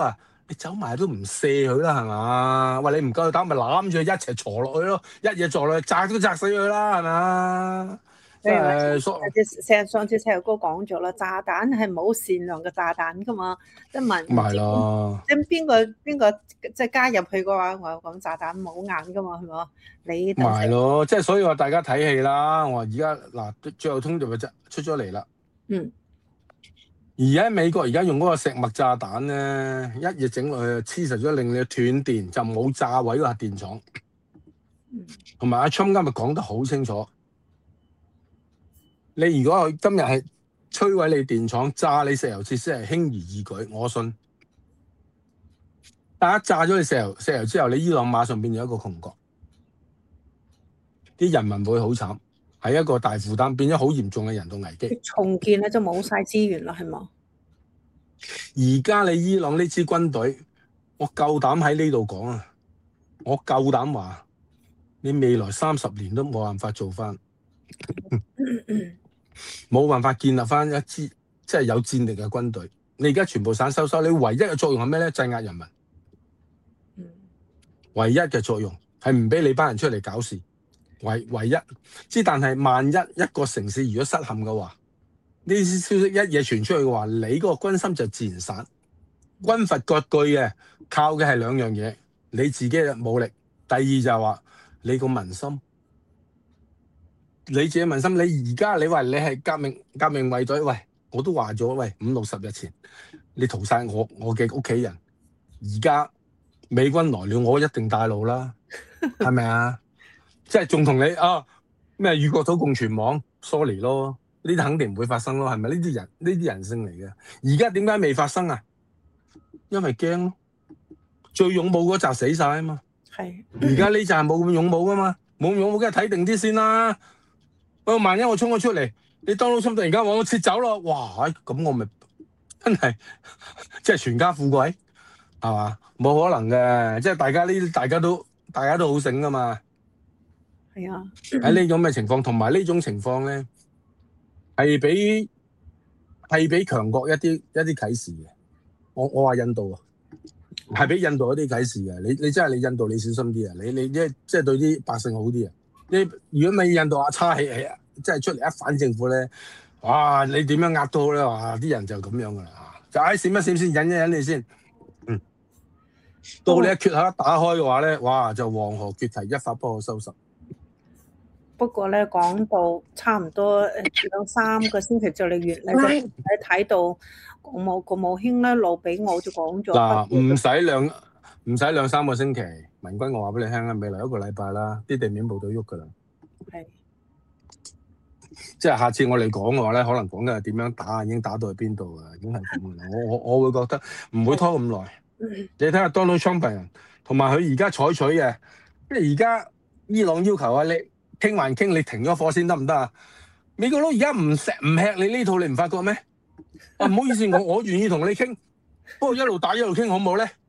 你走埋都唔射佢啦，係嘛？喂，你唔夠佢打，咪攬住佢一齊坐落去咯，一嘢坐落去，砸都砸死佢啦，係嘛？即係所成日上次細路哥講咗啦，炸彈係冇善良嘅炸彈噶嘛，即係問唔知即係邊個邊個即係加入去嘅話，我講炸彈冇眼噶嘛，係嘛？你咪係咯，即係所以話大家睇戲啦。我話而家嗱最後通牒就出咗嚟啦。 嗯。 而家美國而家用嗰個石墨炸彈咧，一嘢整落去黐實咗，令你斷電，就冇炸毀個核電廠。同埋阿 Trump 今日講得好清楚，你如果今日係摧毀你電廠、炸你石油設施係輕而易舉，我信。但一炸咗你石油石油之後，你伊朗馬上變咗一個窮國，啲人民會好慘，係一個大負擔，變咗好嚴重嘅人道危機。 重建咧就冇晒資源啦，係嘛？ 而家你伊朗呢支軍隊，我夠膽喺呢度講啊！我夠膽話，你未來三十年都冇辦法做翻，冇辦法建立翻一支即係有戰力嘅軍隊。你而家全部散收收，你唯一嘅作用係咩咧？鎮壓人民。唯一嘅作用係唔俾你班人出嚟搞事，唯唯一之。但係萬一一個城市如果失陷嘅話，呢啲消息一嘢傳出去嘅話，你嗰個軍心就自然散。軍閥割據嘅靠嘅係兩樣嘢，你自己嘅武力，第二就係話你個民心，你自己民心。你而家你話你係革命革命衛隊，喂，我都話咗，喂，五六十日前你屠殺我我嘅屋企人，而家美軍來了，我一定帶路啦，係咪啊？即係仲同你啊咩與國土共存亡 ，sorry 咯，呢啲肯定唔會發生咯，係咪？呢啲人呢啲人性嚟嘅。而家點解未發生啊？因為驚咯，最勇武嗰紮死晒啊嘛。 係。 而家呢紮冇咁勇武噶嘛，冇咁勇武梗係睇定啲先啦。不過萬一我衝咗出嚟，你當勞侵突然間往我撤走咯，哇！咁我咪真係即係全家富貴。係嘛？冇可能嘅，即係大家呢啲，大家都大家都好醒噶嘛。 係啊， 喺呢種嘅情況，同埋呢種情況咧，係俾係俾強國一啲一啲啟示嘅。我我話印度啊，係俾印度一啲啟示嘅。你你真係你印度你小心啲啊！你你即係即係對啲百姓好啲啊！你如果你印度阿叉起起，即係出嚟一反政府咧，哇！你點樣壓都好咧，哇！啲人就咁樣噶啦，就唉閃一閃先，忍一忍你先。到你一缺口一打開嘅話咧，哇！就黃河決堤，一發不可收拾。 不過咧，講到差唔多兩三個星期就嚟完咧，就你睇到國務國務卿咧，路比奧就講咗嗱，唔使兩唔使兩三個星期，民軍我話俾你聽啦，未來一個禮拜啦，啲地面部隊喐噶啦。係，即係下次我哋講嘅話咧，可能講緊係點樣打，已經打到去邊度啊，已經係咁啦。我我我會覺得唔會拖咁耐。你睇下 Donald Trump 同埋佢而家採取嘅，即係而家伊朗要求啊，你傾還傾，你停咗火先得唔得啊？美國佬而家唔食唔吃你呢套，你唔發覺咩？啊，唔好意思，我我願意同你傾，不過一路打一路傾好唔好咧？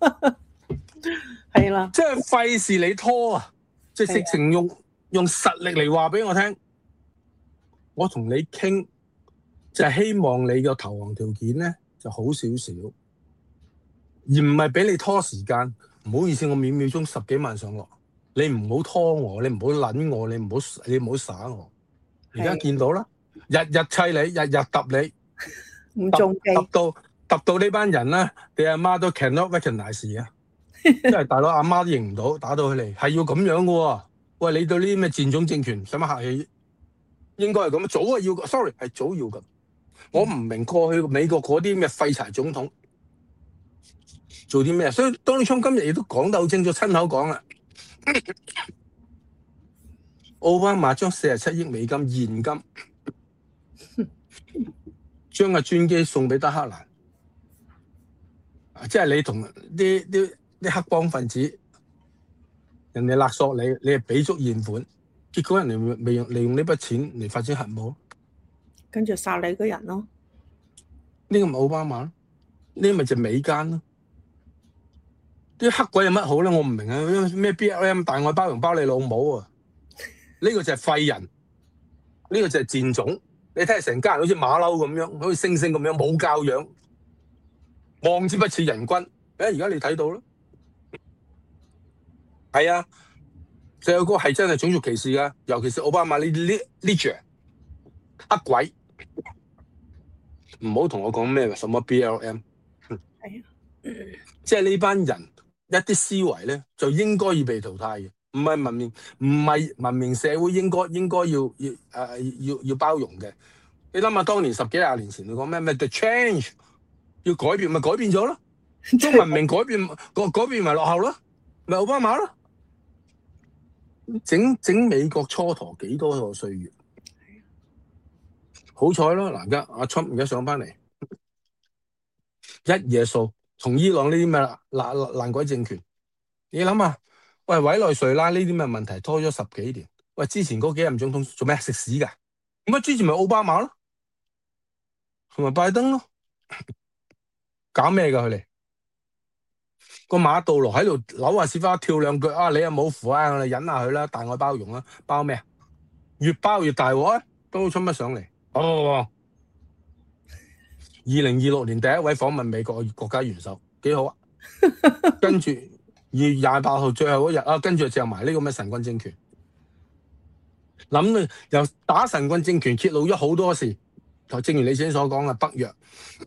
係啦， 即係費事你拖啊！即係直情用用實力嚟話俾我聽，我同你傾就係希望你個投降條件咧就好少少。而唔係俾你拖時間，唔好意思，我秒秒鐘十幾萬上落，你唔好拖我，你唔好撚我，你唔好你唔好耍我。而家見到啦，日日砌你，日日揼你， 唔中計， 揼到揼到呢班人咧，你阿媽都 cannot recognize 啊，因為大佬阿媽都認唔到，打到佢嚟係要咁樣嘅喎。喂，你對呢啲咩賤種政權使乜客氣？應該係咁，早係要 ，sorry 係早要咁。我唔明過去美國嗰啲咩廢柴總統做啲咩，所以 Donald Trump 今日亦都講得好清楚，親口講啦。奧巴馬將四十七億美金現金，將個專機送俾德黑蘭，即係你同啲啲啲黑幫分子，人哋勒索你，你係俾足現款，結果人哋未用利用呢筆錢嚟發展核武， 跟住殺你個人咯。 呢個咪奧巴馬咯，呢咪就美奸咯。啲黑鬼有乜好咧？我唔明啊！咩 B L M 大愛包容包你老母啊！呢個就係廢人，呢個就係賤種。你睇下成家人好似馬騮咁樣，好似猩猩咁樣冇教養，望之不似人君。 而家你睇到啦，係啊，細路哥係真係種族歧視噶，尤其是奧巴馬呢啲 leader 黑鬼，唔好同我講咩什麼 B L M， 係啊， 即係呢班人一啲思維咧就應該要被淘汰嘅，唔係文明，唔係文明社會應該應該要要誒、呃、要要包容嘅。你諗下，當年十幾廿年前你講咩咩 the change 要改變，咪改變咗咯？將文明改變，改改變咪落後咯？咪奧巴馬咯？整整美國蹉跎幾多個歲月，好彩咯！嗱，而家阿 Trump 而家上翻嚟，一夜數同伊朗呢啲咩爛爛爛鬼政權，你諗下，喂，委內瑞拉呢啲咩問題拖咗十幾年，喂，之前嗰幾任總統做咩食屎㗎？咁啊，之前咪奧巴馬咯，同埋拜登咯，搞咩㗎佢哋？個馬杜羅喺度扭下屎花跳兩腳啊！你又冇符啊，我哋忍下佢啦，大愛包容啦，包咩啊？越包越大鑊，都出乜上嚟？哦，二零二六年第一位訪問美國嘅國家元首，幾好啊！跟住二月廿八號最後嗰日啊，跟住就埋呢個咩神棍政權，諗到由打神棍政權揭露咗好多事，就正如你先所講嘅北約，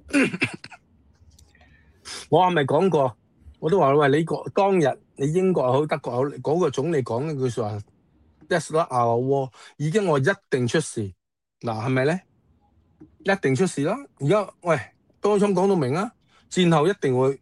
我係咪講過？我都話喂，你個當日你英國又好德國又好，嗰、那個總理講一句説話 ，That's not our war，已經我一定出事，嗱係咪咧？一定出事啦！而家喂，當初講到明啦，戰後一定會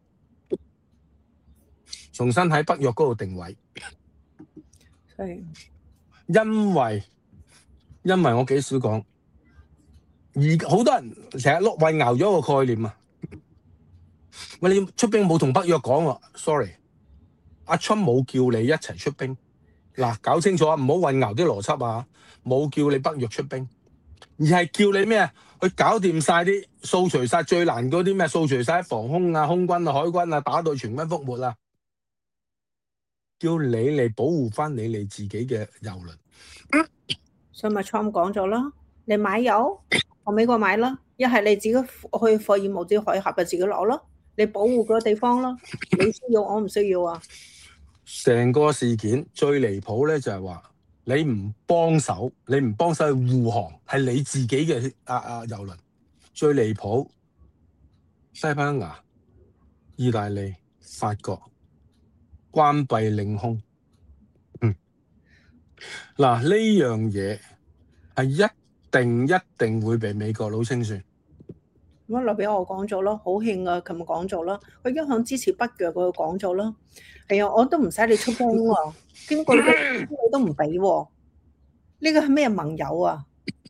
重新喺北約嗰度定位， 係因為因為我幾少講，而好多人成日混淆咗個概念啊！喂，你出兵冇同北約講喎 ，sorry， 阿 Trump 冇叫你一齊出兵，嗱搞清楚啊，唔好混淆啲邏輯啊，冇叫你北約出兵，而係叫你咩啊？去搞掂晒啲掃除晒最難嗰啲咩？掃除晒防空啊、空軍啊、海軍啊，打到全軍覆沒啊！叫你嚟保護翻你哋自己嘅油輪。 所以咪 Trump 講咗啦，你買油，我美國買啦，一係你自己去霍爾木茲海峽就自己攞咯，你保護嗰個地方咯，你需要我唔需要啊？ 成個事件最離譜咧就係話你唔幫手，你唔幫手去護航，係你自己嘅啊啊油輪。最離譜，西班牙、意大利、法國關閉領空。嗯，嗱呢樣嘢係一定一定會被美國佬清算。 咁啊，留俾我講咗咯，好興啊！琴日講咗啦，佢一向支持北約，佢講咗啦。係啊，我都唔使你出兵喎，經過你都唔俾喎。呢個係咩盟友啊？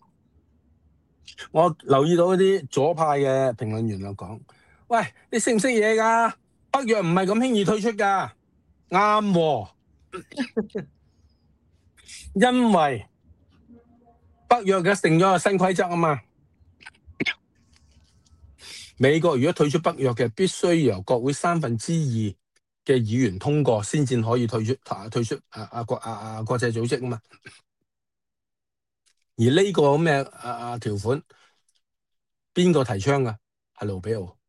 我留意到嗰啲左派嘅評論員就講：喂，你識唔識嘢㗎？北約唔係咁輕易退出㗎，啱喎。因為北約嘅定咗個新規則啊嘛。美國如果退出北約嘅，必須由國會三分之二嘅議員通過，先至可以退出啊退出啊啊國啊啊國際組織啊嘛。而呢個咩啊啊條款，邊個提倡㗎？係盧比奧。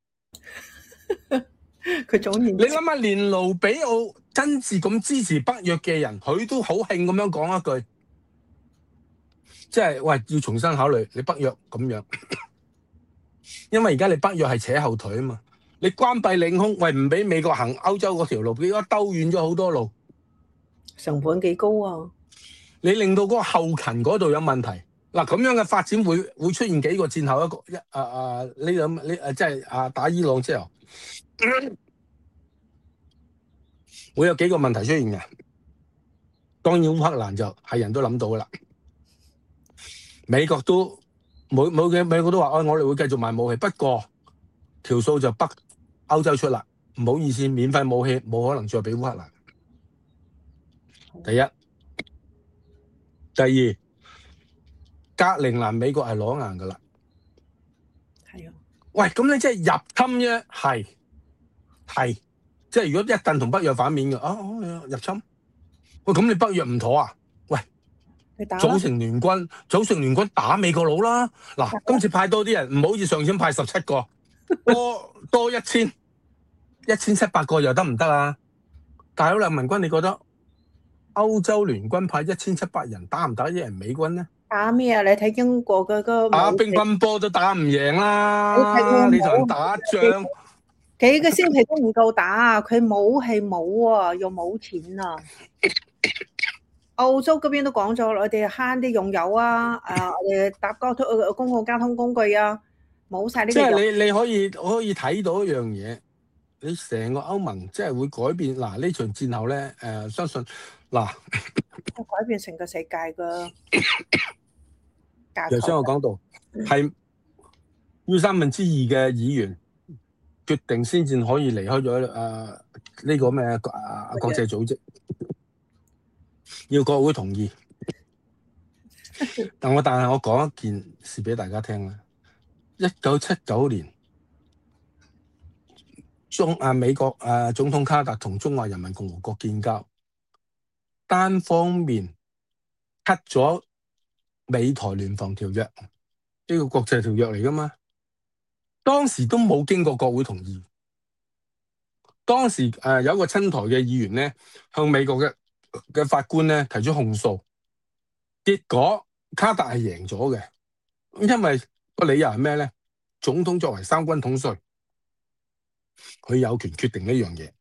佢總言你諗下，連盧比奧真摯咁支持北約嘅人，佢都好興咁樣講一句，即係喂要重新考慮你北約咁樣。因為而家你北約係扯後腿啊嘛，你關閉領空，喂唔俾美國行歐洲嗰條路，結果兜遠咗好多路， 成本幾高啊！ 你令到嗰個後勤嗰度有問題。嗱咁樣嘅發展會會出現幾個戰後一個一啊啊呢咁呢誒即係啊打伊朗之後，會有幾個問題出現嘅。當然烏克蘭就係人都諗到噶啦，美國都。每每嘅美國都話：，哎，我哋會繼續賣武器，不過條數就北歐洲出啦。唔好意思，免費武器冇可能再俾烏克蘭。第一，第二，格陵蘭美國係攞硬噶啦。 係啊。喂， 咁你即係入侵啫，係係，即係如果一旦同北約反面嘅，啊，入侵，喂，咁你北約唔妥啊？組成聯軍，組成聯軍打美國佬啦！嗱，今次派多啲人，唔好似上次派十七個，多多一千，一一千七百個又得唔得啊？大佬梁文君，你覺得歐洲聯軍派一千七百人打唔打贏美軍咧？ 打咩啊？你睇英國嘅個武器打乒乓波都打唔贏你睇啦！ 佢你同人武打仗， 幾個星期都唔夠打啊！佢武器冇啊，又冇錢啊！澳洲嗰邊都講咗，我哋慳啲用油啊！啊，我哋搭交通呃公共交通工具啊，冇晒呢即係個油。 你你可以可以睇到一樣嘢，你成個歐盟即係會改變。嗱，呢場戰後咧，誒、相信嗱， 改變成個世界嘅架頭先我構。 講到係要三分之二嘅議員決定先至可以離開咗誒呢個咩啊國際組織，要國會同意。但我但係我講一件事俾大家聽啦，一九七九年中啊美國啊總統卡特同中華人民共和國建交，單方面 cut 咗美台聯防條約，呢個國際條約嚟噶嘛，當時都冇經過國會同意。當時誒有一個親台嘅議員咧，向美國嘅嘅法官咧提出控訴，結果卡特係贏咗嘅，因為個理由係咩咧？總統作為三軍統帥，佢有權決定呢樣嘢，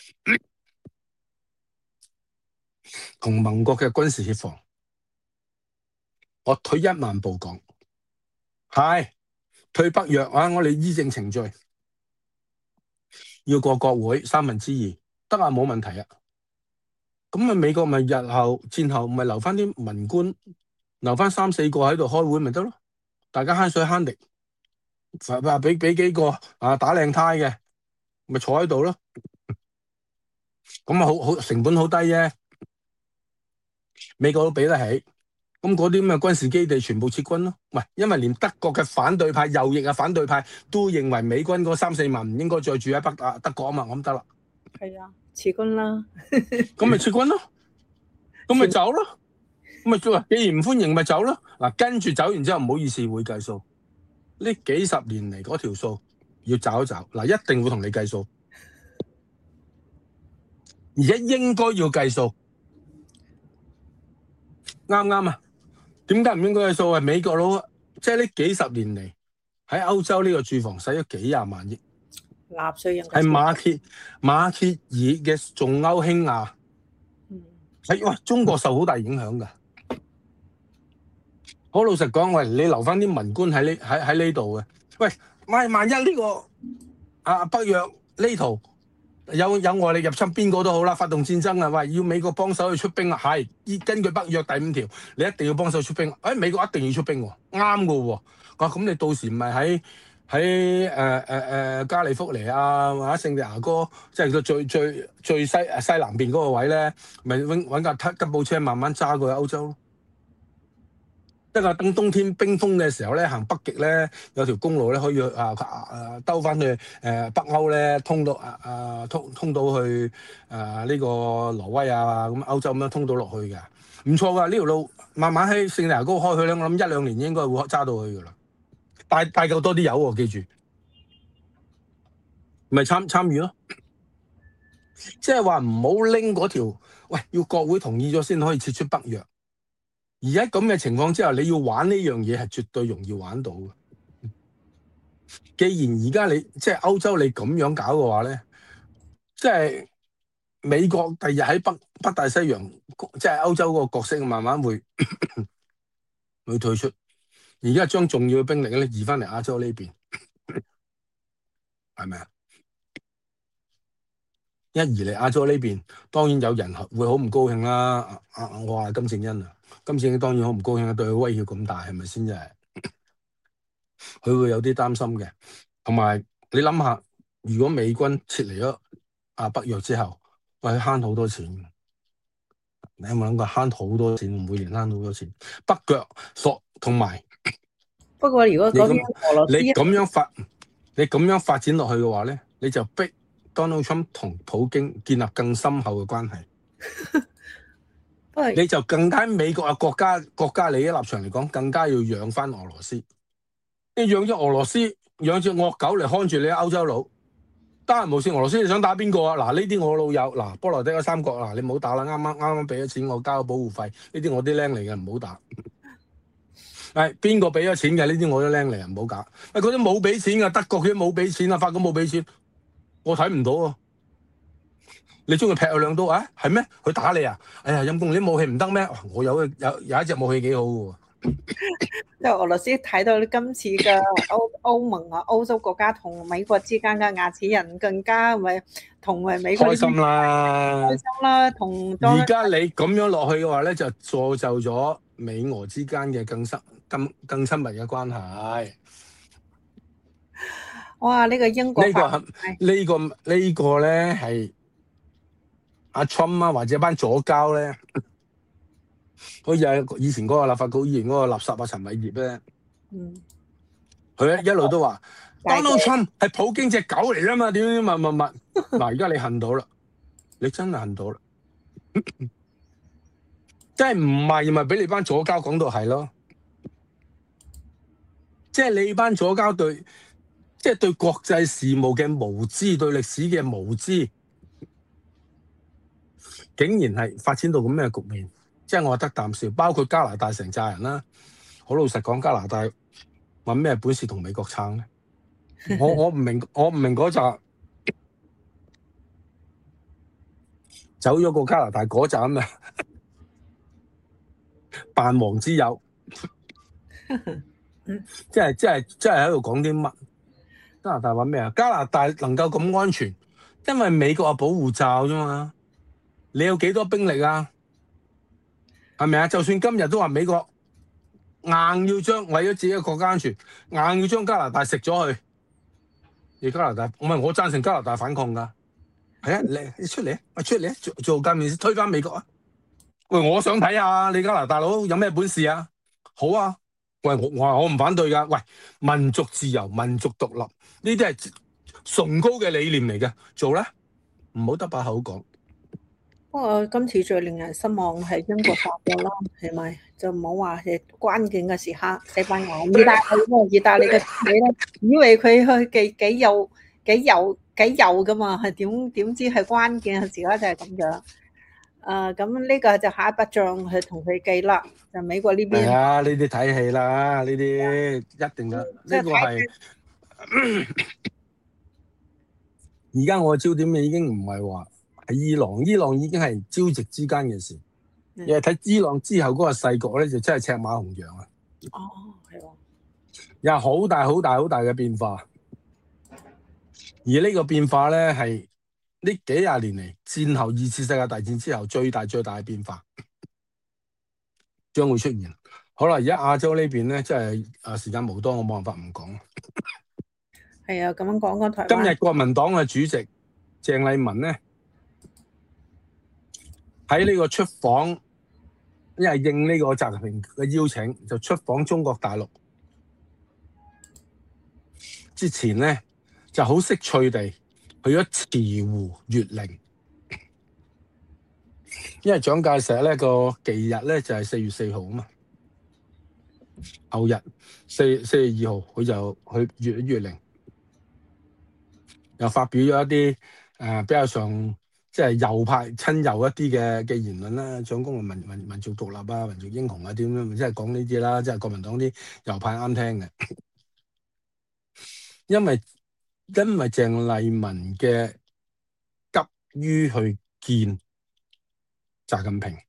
同盟國嘅軍事協防。我退一萬步講，係退北約啊！我哋依正程序，要過國會三分之二，得啊，冇問題啊。咁啊，美國咪日後戰後咪留翻啲文官，留翻三四個喺度開會咪得咯？大家慳水慳力，話俾俾幾個啊打靚呔嘅，咪坐喺度咯。咁啊，好好成本好低啫，美國都俾得起。咁嗰啲咁嘅軍事基地全部撤軍咯。唔係，因為連德國嘅反對派、右翼嘅反對派都認為美軍嗰三四萬唔應該再住喺北啊德國啊嘛，咁得啦。 係啊，撤軍啦。 咁咪撤軍咯，咁咪走咯，咁咪做啊！既然唔歡迎，咪走咯。嗱，跟住走完之後，唔好意思，會計數。呢幾十年嚟嗰條數要找一找，嗱，一定會同你計數，而且應該要計數，啱唔啱啊？點解唔應該計數？係美國佬，即係呢幾十年嚟喺歐洲呢個住房使咗幾廿萬億， 納稅人係馬歇馬歇爾嘅重歐輕亞，喺哇中國受好大影響㗎。好老實講，喂，你留翻啲文官喺呢喺喺呢度嘅，喂，萬萬一呢個啊北約呢度有有外力入侵，邊個都好啦，發動戰爭啊，喂，要美國幫手去出兵啊，係依根據北約第五條，你一定要幫手出兵，誒，美國一定要出兵喎，啱㗎喎，啊，咁你到時唔係喺喺誒誒誒加利福尼亞或者聖地牙哥，即係個最最最西西南邊嗰個位咧，咪揾揾架吉普車慢慢揸過去歐洲咯。即係等冬天冰封嘅時候咧，行北極咧有條公路咧可以啊啊兜翻去誒北歐咧，通到啊啊通通到去啊呢個挪威啊咁歐洲咁樣通到落去嘅，唔錯㗎，呢條路慢慢喺聖地牙哥開去咧，我諗一兩年應該會揸到去㗎啦。帶帶夠多啲油喎，記住，咪參參與咯。即係話唔好拎嗰條，喂，要國會同意咗先可以撤出北約。而喺咁嘅情況之下，你要玩呢樣嘢係絕對容易玩到嘅。既然而家你即係歐洲你咁樣搞嘅話咧，即係美國第日喺北北大西洋，即係歐洲嗰個角色慢慢會會退出。而家將重要嘅兵力咧移翻嚟亞洲呢邊，係咪啊？一移嚟亞洲呢邊，當然有人會好唔高興啦。啊啊！我話金正恩啊，金正恩當然好唔高興啦，對佢威脅咁大，係咪先？真係佢會有啲擔心嘅。同埋你諗下，如果美軍撤離咗啊北約之後，喂，慳好多錢。你有冇諗過慳好多錢？每年慳好多錢。北約所同埋， 不過如果嗰邊俄羅斯你咁樣發，你咁樣發展落去嘅話咧，你就逼 Donald Trump 同普京建立更深厚嘅關係，你就更加美國嘅國家國家利益立場嚟講，更加要養翻俄羅斯。你養咗俄羅斯，養隻惡狗嚟看住你歐洲佬， 單人無線，俄羅斯你想打邊個啊？嗱，呢啲我老友，嗱，波羅的海三國，嗱，你唔好打啦，啱啱啱啱俾咗錢我交保護費，呢啲我啲僆嚟嘅，唔好打。係邊個俾咗錢嘅？呢啲我啲僆嚟，唔好搞。喂，嗰啲冇俾錢嘅，德國佢都冇俾錢啊，法國冇俾錢，我睇唔到啊。你中意劈佢兩刀啊？係咩？佢打你啊？哎呀，陰公，你武器唔得咩？我有有有一隻武器幾好嘅喎。 即係俄羅斯睇到今次嘅歐歐盟啊、歐洲國家同美國之間嘅牙齒人，更加咪同埋美國開心啦， 開心啦，同而家你咁樣落去嘅話咧，就造就咗美俄之間嘅更深、更更親密嘅關係。 哇！呢個英國呢個法係呢個呢個咧係阿 Trump 啊，或者班左膠咧，好似係以前嗰個立法局議員嗰個垃圾啊陳偉業咧， 嗯， 佢一路都話解 Donald 決 Trump 係普京隻狗嚟㗎嘛，點點乜乜乜。嗱，而家你恨到啦，你真係恨到啦，即係唔係咪俾你班左膠講到係咯？即係你班左膠對，即係對國際事務嘅無知，對歷史嘅無知，竟然係發展到咁嘅局面，即係我得啖笑。包括加拿大成扎人啦，好老實講，加拿大揾咩本事同美國撐咧？我我唔明，我唔明嗰扎走咗個加拿大嗰扎啊，扮黃之友，即係即係即係喺度講啲乜？加拿大揾咩啊？加拿大能夠咁安全，因為美國有保護罩啫嘛。你有幾多兵力啊？係咪啊？就算今日都話美國硬要將為咗自己嘅國家安全，硬要將加拿大食咗去。而加拿大，唔係我贊成加拿大反抗㗎。係啊，你你出嚟啊，喂出嚟啊，做做界面推翻美國啊！喂，我想睇下你加拿大佬有咩本事啊？好啊，喂我我我唔反對㗎。喂，民族自由、民族獨立呢啲係崇高嘅理念嚟嘅，做啦，唔好得把口講。 不過今次最令人失望係英國、法國啦，係咪？就唔好話係關鍵嘅時刻，西班牙、意大利喎，意大利嘅你咧，以為佢去幾幾有幾有幾有噶嘛，係點點知係關鍵嘅時刻就係咁樣。誒，咁呢個就下一筆帳係同佢計啦，就美國呢邊。 係啊，呢啲睇戲啦，呢啲一定嘅，呢個係而家我嘅焦點已經唔係話係伊朗，伊朗已經係朝夕之間嘅事。 嗯你係睇伊朗之後嗰個世局咧，就真係赤馬紅羊啊！ 哦，係喎。 有好大好大好大嘅變化，而呢個變化咧係呢幾廿年嚟戰後二次世界大戰之後最大最大嘅變化將會出現。好啦，而家亞洲呢邊咧，真係啊時間無多，我冇辦法唔講。 係啊，咁樣講講台灣。 今日國民黨嘅主席鄭麗文咧喺呢個出訪，因為應呢個習近平嘅邀請，就出訪中國大陸之前咧，就好識趣地去咗慈湖月陵，因為蔣介石咧個忌日咧就係四月四號啊嘛，後日四四月二號佢就去月月陵，又發表咗一啲誒、呃、比較上即係右派親右一啲嘅嘅言論啦，蔣公嘅民民民族獨立啊、民族英雄啊點樣，即係講呢啲啦，即係國民黨啲右派啱聽嘅，因為因為鄭麗文嘅急於去見習近平，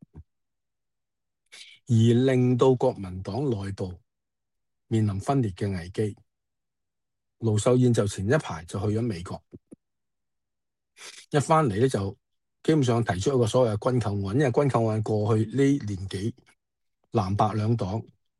而令到國民黨內部面臨分裂嘅危機。盧秀燕就前一排就去咗美國，一翻嚟咧就基本上提出一個所謂嘅軍購案，因為軍購案過去呢年幾藍白兩黨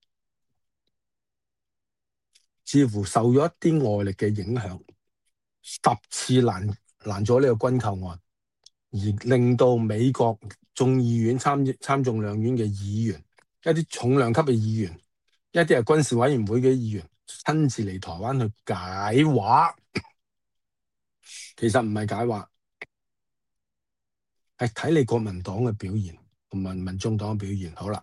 似乎受咗一啲外力嘅影響，十次攔攔咗呢個軍購案，而令到美國眾議院參參眾兩院嘅議員，一啲重量級嘅議員，一啲係軍事委員會嘅議員，親自嚟台灣去解話。其實唔係解話，係睇你國民黨嘅表現同埋民眾黨嘅表現。好啦，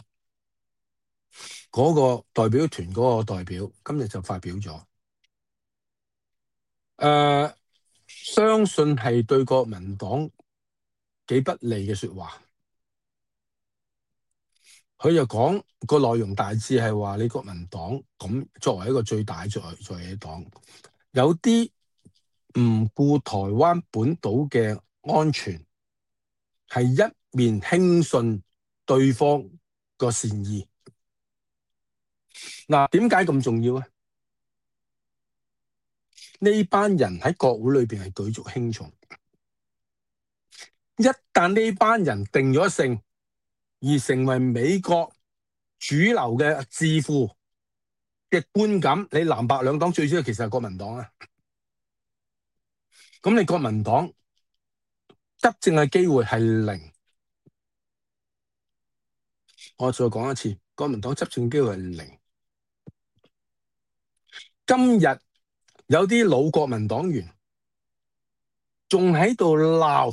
嗰個代表團嗰個代表今日就發表咗，誒、呃， 相信係對國民黨幾不利嘅説話。佢就講個內容大致係話，你國民黨咁作為一個最大在在野黨，有啲唔顧台灣本島嘅安全，係一面輕信對方個善意。嗱，點解咁重要啊？呢班人喺國會裏邊係舉足輕重，一旦呢班人定咗性，而成為美國主流嘅智庫嘅觀感，你藍白兩黨最主要其實係國民黨啊。咁你國民黨執政嘅機會係零。我再講一次，國民黨執政機會係零。今日有啲老國民黨員仲喺度鬧。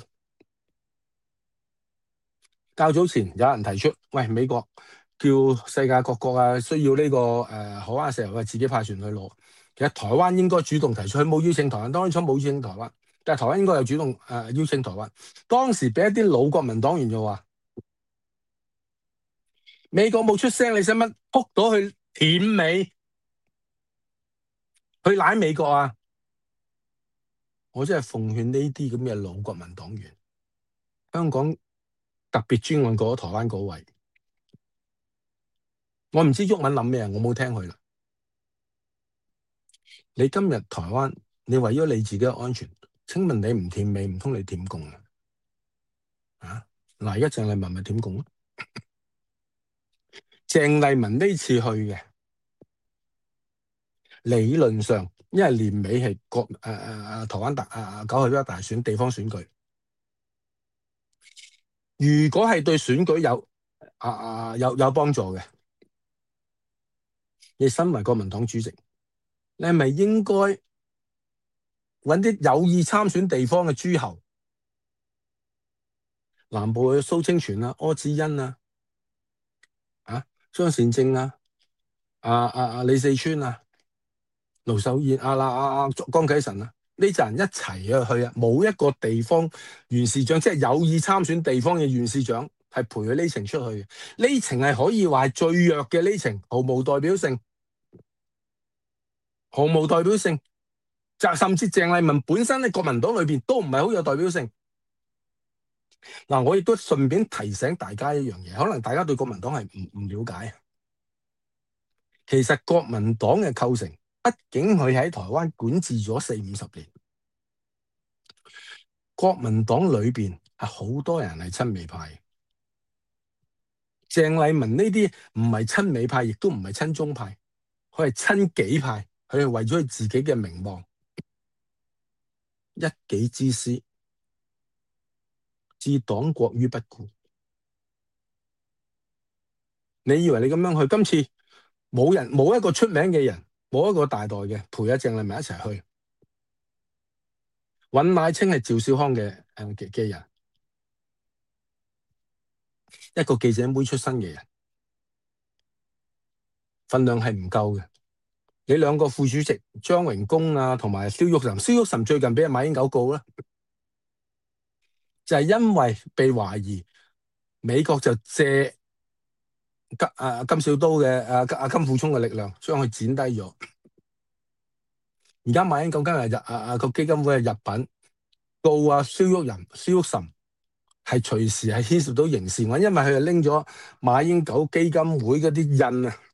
較早前有人提出，喂，美國叫世界各國啊，需要呢、這個誒海灣石油啊，自己派船去攞。其實台灣應該主動提出，佢冇邀請台灣，當初冇邀請台灣，但係台灣應該有主動誒、呃、邀請台灣。當時俾一啲老國民黨員就話，美國冇出聲，你使乜撲到去舔美，去賴美國啊？我真係奉勸呢啲咁嘅老國民黨員，香港特別專案過咗台灣嗰位，我唔知毓民諗咩，我冇聽佢啦。你今日台灣，你為咗你自己嘅安全，請問你唔舔美，唔通你舔共啊？啊，嗱，而家鄭麗文咪舔共咯。鄭麗文呢次去嘅，理論上，因為年尾係國誒誒誒台灣大誒九合一大選地方選舉，如果係對選舉有啊啊有有幫助嘅，你身為國民黨主席，你係咪應該揾啲有意參選地方嘅諸侯，南部嘅蘇清泉啊、柯志恩啊、啊張善政啊、啊啊啊李四川啊、盧秀燕啊、啦啊啊江啟臣啊，呢陣人一齊去去啊，冇一個地方縣市長，即係有意參選地方嘅縣市長，係陪佢呢程出去嘅。呢程係可以話係最弱嘅呢程，毫無代表性，毫無代表性。就甚至鄭麗文本身喺國民黨裏邊都唔係好有代表性。嗱，我亦都順便提醒大家一樣嘢，可能大家對國民黨係唔唔了解。其實國民黨嘅構成，畢竟佢喺台灣管治咗四五十年，國民黨裏邊係好多人係親美派。鄭麗文呢啲唔係親美派，亦都唔係親中派，佢係親己派，佢係為咗佢自己嘅名望，一己之私，置黨國於不顧。你以為你咁樣去，今次冇人冇一個出名嘅人，冇一個大代嘅陪阿鄭麗文一齊去。尹乃清係趙少康嘅誒嘅嘅人，一個記者妹出身嘅人，份量係唔夠嘅。你兩個副主席張榮恭啊，同埋蕭旭岑，蕭旭岑最近俾阿馬英九告啦，就係因為被懷疑美國就借金啊金小刀嘅啊阿金富聰嘅力量，將佢剪低咗。而家馬英九今日入啊啊個基金會係入稟告啊蕭旭仁、蕭旭岑係隨時係牽涉到刑事案，因為佢係拎咗馬英九基金會嗰啲印啊，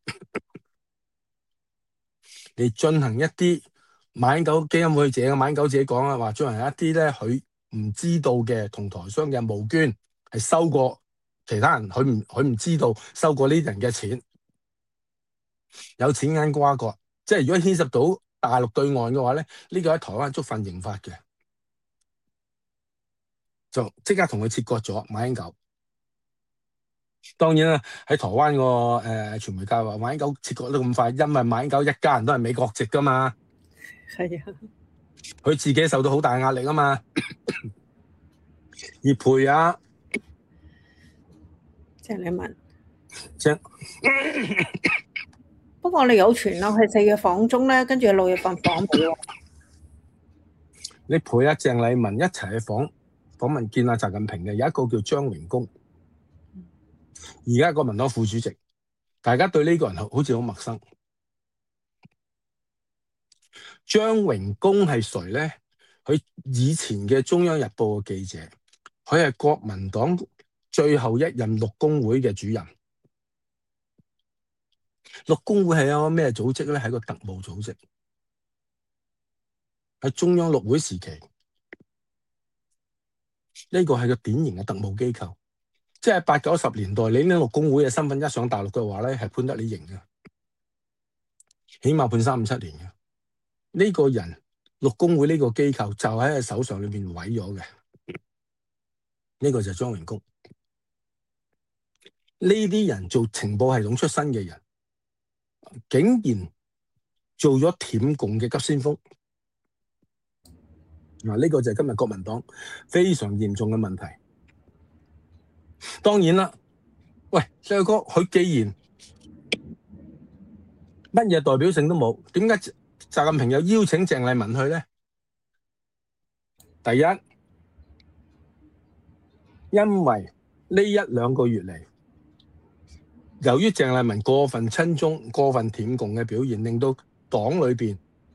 嚟進行一啲馬英九基金會自己嘅馬英九自己講啊，話進行一啲咧佢唔知道嘅同台商嘅募捐，係收過其他人，佢唔佢唔知道收過呢啲人嘅錢，有錢銀瓜葛，即係如果牽涉到大陸對岸嘅話咧，呢個喺台灣觸犯刑法嘅，就即刻同佢切割咗馬英九。當然啦，喺台灣個誒傳媒界話馬英九切割得咁快，因為馬英九一家人都係美國籍噶嘛， 係啊， 佢自己受到好大壓力啊嘛，而陪啊鄭麗文。 即不過我哋有傳啦，佢四月訪中咧，跟住六月份訪美喎。 你陪阿鄭麗文一齊去訪訪問見阿習近平嘅，有一個叫張榮恭，而家國民黨副主席，大家對呢個人好似好陌生。張榮恭係誰咧？佢以前嘅中央日報嘅記者，佢係國民黨最後一任陸工會嘅主任。陸工會係一個咩組織咧？係一個特務組織，喺中央陸會時期，呢個係個典型嘅特務機構。即係八九十年代，你呢陸工會嘅身份一上大陸嘅話咧，係判得你刑嘅，起碼判三五七年嘅。呢個人陸工會呢個機構就喺佢手上裏邊毀咗嘅。呢個就係張榮恭。呢啲人做情報系統出身嘅人，竟然做咗舔共嘅急先鋒。嗱，呢個就係今日國民黨非常嚴重嘅問題。當然啦，喂，細哥，佢既然乜嘢代表性都冇，點解習近平又邀請鄭麗文去咧？第一，因為呢一兩個月嚟，由於鄭麗文過分親中、過分舔共嘅表現，令到黨裏邊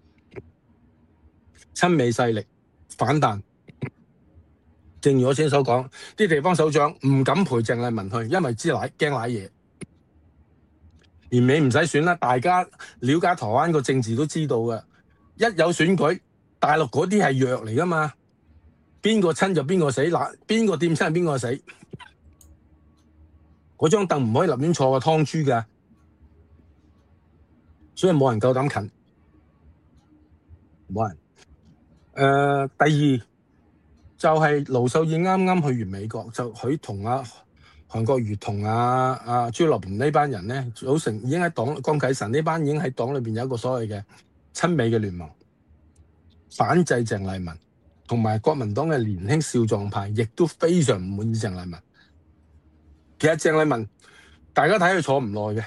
親美勢力反彈。正如我先所講，啲地方首長唔敢陪鄭麗文去，因為知奶驚奶嘢。年尾唔使選啦，大家了解台灣個政治都知道嘅。一有選舉，大陸嗰啲係弱嚟噶嘛，邊個親就邊個死，嗱邊個掂親係邊個死。嗰張凳唔可以立亂坐個湯豬噶，所以冇人夠膽近，冇人。誒、呃，第二。就係盧秀燕啱啱去完美國，就佢同阿韓國瑜同阿阿朱立倫呢班人咧組成，已經喺黨江啟臣呢班已經喺黨裏邊有一個所謂嘅親美嘅聯盟，反制鄭麗文，同埋國民黨嘅年輕少壯派亦都非常唔滿意鄭麗文。其實鄭麗文大家睇佢坐唔耐嘅，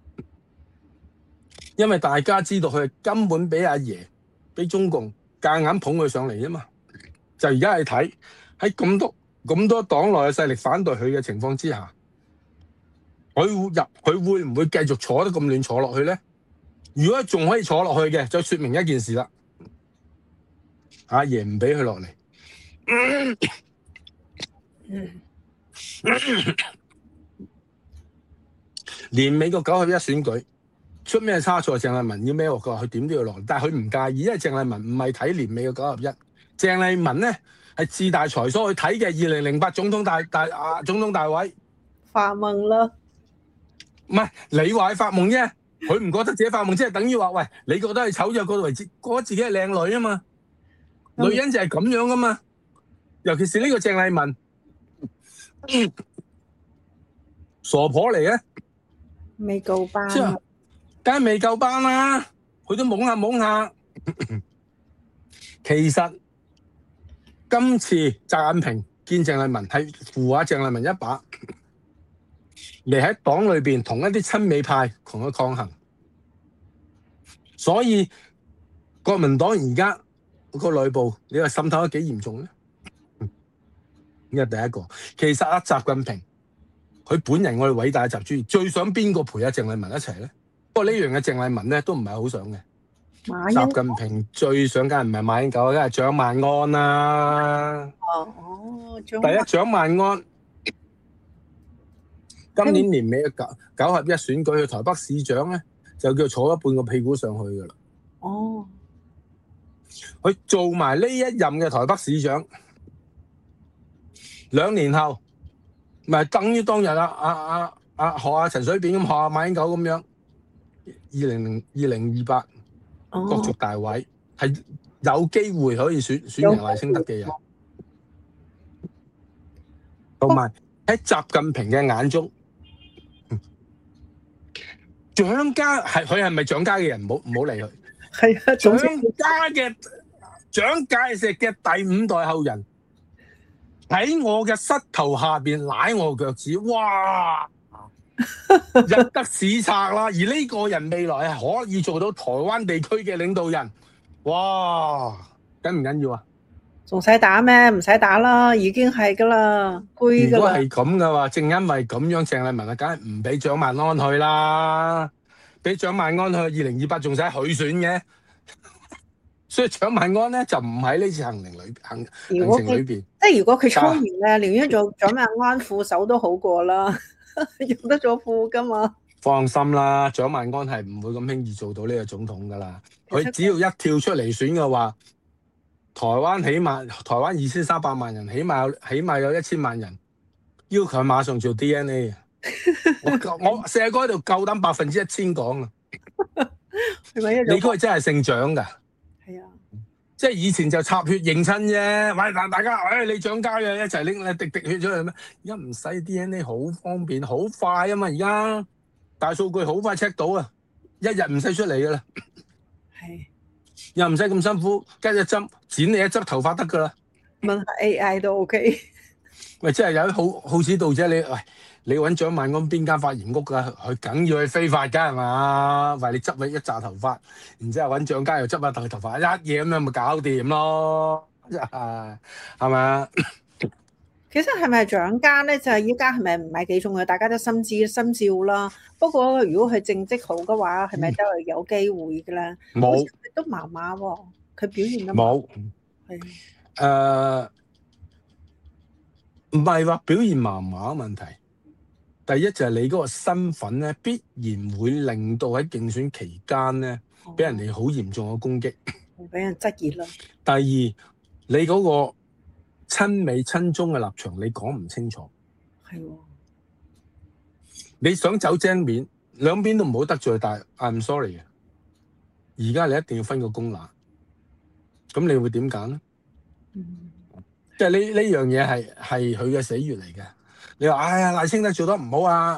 因為大家知道佢根本俾阿爺俾中共夾硬捧佢上嚟啊嘛。就而家係睇喺咁多咁多黨內嘅勢力反對佢嘅情況之下，佢會入佢會唔會繼續坐得咁亂坐落去咧？如果仲可以坐落去嘅，就說明一件事啦，阿爺唔俾佢落嚟。連美國九合一選舉出咩差錯，鄭麗文要孭鑊，佢話佢點都要落嚟，但係佢唔介意，因為鄭麗文唔係睇連美嘅九合一。鄭麗文咧係自大才疏去睇嘅二零零八總統大大啊總統大會發夢啦， 唔係你話係發夢啫，佢唔覺得自己發夢，即係等於話喂，你覺得係醜就嗰度為止，覺得自己係靚女啊嘛，嗯、女人就係咁樣噶嘛，尤其是呢個鄭麗文，嗯、傻婆嚟嘅， 未夠班， 梗係未夠班啦，佢都懵下懵下，其實。今次習近平見鄭麗文係扶下鄭麗文一把，嚟喺黨裏邊同一啲親美派同佢抗衡，所以國民黨而家個內部你話滲透得幾嚴重咧？呢個第一個，其實阿習近平佢本人我哋偉大嘅習主席最想邊個陪阿鄭麗文一齊咧？不過呢樣嘅鄭麗文咧都唔係好想嘅。習近平最想梗係唔係馬英九，梗係蔣萬安啦。 哦哦，第一蔣萬安，今年年尾嘅九九合一選舉去台北市長咧，就叫坐一半個屁股上去噶啦。 哦， 佢做埋呢一任嘅台北市長，兩年後咪等於當日啊啊啊啊學阿陳水扁咁學阿馬英九咁樣，二零零二零二八。角逐大位係有機會可以選選贏賴清德嘅人，同埋喺習近平嘅眼中，蔣家係佢係咪蔣家嘅人？唔好唔好理佢。 係啊， 蔣家嘅蔣介石嘅第五代後人喺我嘅膝頭下邊舐我腳趾，哇！入得史冊啦，而呢個人未來係可以做到台灣地區嘅領導人，哇，緊唔緊要啊？ 仲使打咩？唔使打啦，已經係噶啦，灰噶啦。 如果係咁嘅話，正因為咁樣，鄭麗文啊，梗係唔俾蔣萬安去啦。俾蔣萬安去二零二八仲使佢選嘅，所以蔣萬安咧就唔喺呢次行程裏行行程裏邊。 即係如果佢聰明咧，寧願做蔣萬安副手都好過啦，用得咗副噶嘛。 放心啦，蔣萬安係唔會咁輕易做到呢個總統噶啦。佢只要一跳出嚟選嘅話，台灣起碼台灣二千三百萬人，起碼有起碼有一千萬人要求馬上做 D N A 我我成日喺度夠膽百分之一千講啊！你嗰個真係姓蔣㗎？ 係啊， 即係以前就插血認親啫。喂，嗱，大家，誒、哎，你蔣家嘅一齊拎你滴滴血出嚟咩？而家唔使 D N A， 好方便，好快啊嘛！而家大數據好快 check 到啊，一日唔使出嚟㗎啦。 係。 又唔使咁辛苦，跟一針剪你一執頭髮得㗎啦。 問下 A I 都 OK。 喂，真係有啲好好指導者，你喂你揾蔣萬安邊間髮型屋㗎？佢梗要去飛髮㗎係嘛？喂，你執佢一紮頭髮，然之後揾蔣家又執下頭頭髮，一嘢咁樣咪搞掂咯，真係係咪啊？ 其實係咪蔣家咧？就係依家係咪唔係幾重要？大家都心知心照啦。不過如果佢政績好嘅話，係咪都係有機會嘅咧？ 冇、嗯， 都麻麻喎。佢表現得冇。 係誒，唔係話表現麻麻嘅問題。第一就係你嗰個身份咧，必然會令到喺競選期間咧，俾人哋好嚴重嘅攻擊， 俾人質疑啦。 第二，你嗰個親美親中嘅立場，你講唔清楚。 係喎。 你想走正面，兩邊都唔好得罪，但係 I'm sorry 嘅。而家你一定要分個公乸，咁你會點揀咧？ 嗯。 即係呢呢樣嘢係係佢嘅死穴嚟嘅。你話哎呀賴清德做得唔好啊，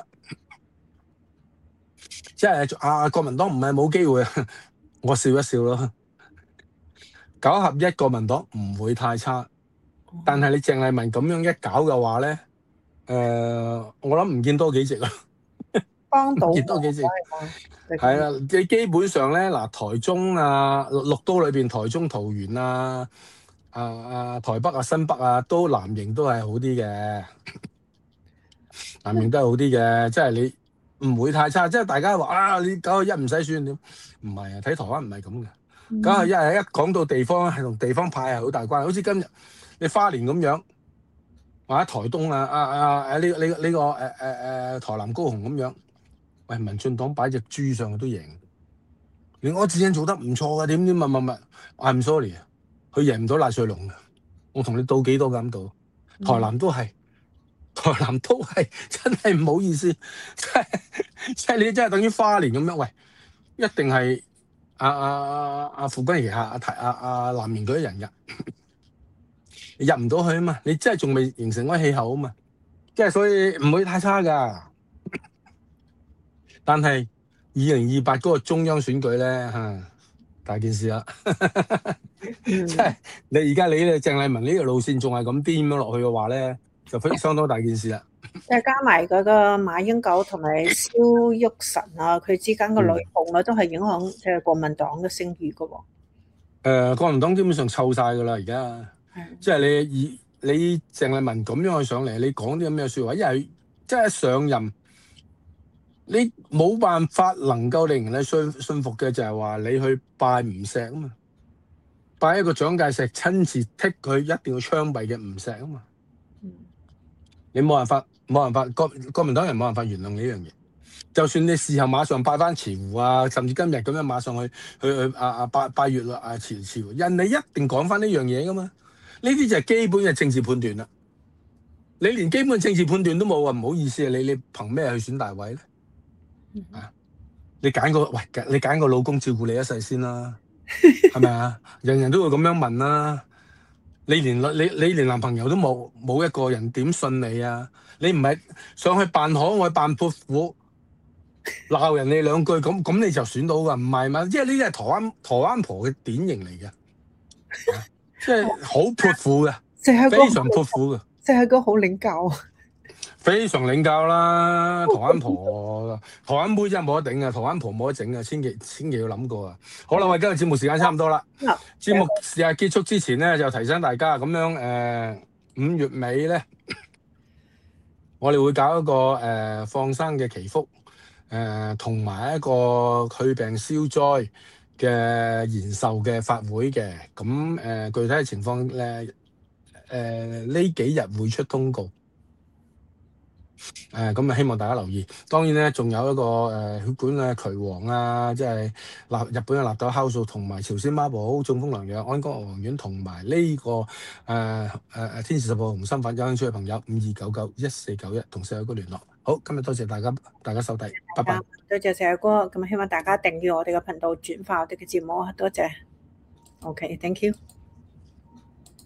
即係啊國民黨唔係冇機會，我笑一笑咯。九合一國民黨唔會太差，但係你鄭麗文咁樣一搞嘅話咧，誒、呃、我諗唔見多幾席啦。 幫到見多幾席係啦，你基本上咧嗱，台中啊六都裏邊，台中桃園啊啊啊台北啊新北啊，都藍營都係好啲嘅。南面都係好啲嘅，即係你唔會太差，即係大家話啊，你九合一唔使算點？唔係啊，睇台灣唔係咁嘅。九合一係一講到地方係同地方派係好大關係，好似今日你花蓮咁樣，或者台東啊啊啊誒呢呢呢個誒誒誒台南高雄咁樣，喂，民進黨擺隻豬上去都贏，連柯志恩做得唔錯嘅，點點乜乜乜，I'm sorry 啊，佢贏唔到賴瑞龍嘅，我同你賭幾多咁賭，台南都係。台南都係真係唔好意思，即係即係你真係等於花蓮咁樣，喂，一定係阿阿阿阿傅君儀下阿提阿阿南面嗰啲人㗎，你入唔到去啊嘛，你真係仲未形成嗰個氣候啊嘛，即係所以唔會太差㗎。但係二零二八嗰個中央選舉咧嚇，大件事啦，即係你而家你咧鄭麗文呢個路線仲係咁癲咗落去嘅話咧，就非相當大件事啦。 再加埋嗰個馬英九同埋蕭旭晨啊，佢之間嘅內訌啊，都係影響即係國民黨嘅聲譽噶喎。誒、 呃，國民黨基本上臭晒噶啦，而家即係你以你鄭麗文咁樣去上嚟，你講啲咁嘅説話，一係即係上任，你冇辦法能夠令人哋信信服嘅，就係話你去拜吳石啊嘛，拜一個蔣介石親自剔佢一定要槍斃嘅吳石啊嘛。你冇辦法，冇辦法，國國民黨人冇辦法原諒呢樣嘢。就算你事後馬上拜翻慈湖啊，甚至今日咁樣馬上去去去啊啊拜拜月啦啊慈慈湖，人哋一定講翻呢樣嘢噶嘛。呢啲就係基本嘅政治判斷啦。你連基本嘅政治判斷都冇啊，唔好意思啊，你你憑咩去選大位咧？啊，你揀個喂，你揀個老公照顧你一世先啦，係咪啊？人人都會咁樣問啦。你連你你連男朋友都冇，冇一個人點信你啊？你唔係上去扮可愛扮潑婦鬧人哋兩句咁咁你就選到噶？唔係嘛？即係呢啲係台灣台灣婆嘅典型嚟嘅，即係好潑婦嘅，非常潑婦嘅， 即係個好領教。 非常領教啦，台灣婆、台灣妹真係冇得頂啊，台灣婆冇得整啊，千祈千祈要諗過啊。好啦，喂，今日節目時間差唔多啦，節目時間結束之前咧，就提醒大家咁樣誒，五、呃、月尾咧，我哋會搞一個誒、呃、放生嘅祈福，誒同埋一個祛病消災嘅延壽嘅法會嘅，咁誒、呃、具體嘅情況咧，誒呢幾日會出通告。誒咁啊，希望大家留意。當然咧，仲有一個誒、呃、血管嘅渠王啊，即係納日本嘅納豆酵素，同埋朝鮮孖寶、中風良藥、安宮牛黃丸，同埋呢個誒誒誒天使十號紅心粉，有興趣嘅朋友五二九九一四九一同社友哥聯絡。好，今日多謝大家，大家收睇，拜拜。 多謝社友哥，咁希望大家訂閱我哋嘅頻道，轉發我哋嘅節目，多謝。OK，thank you。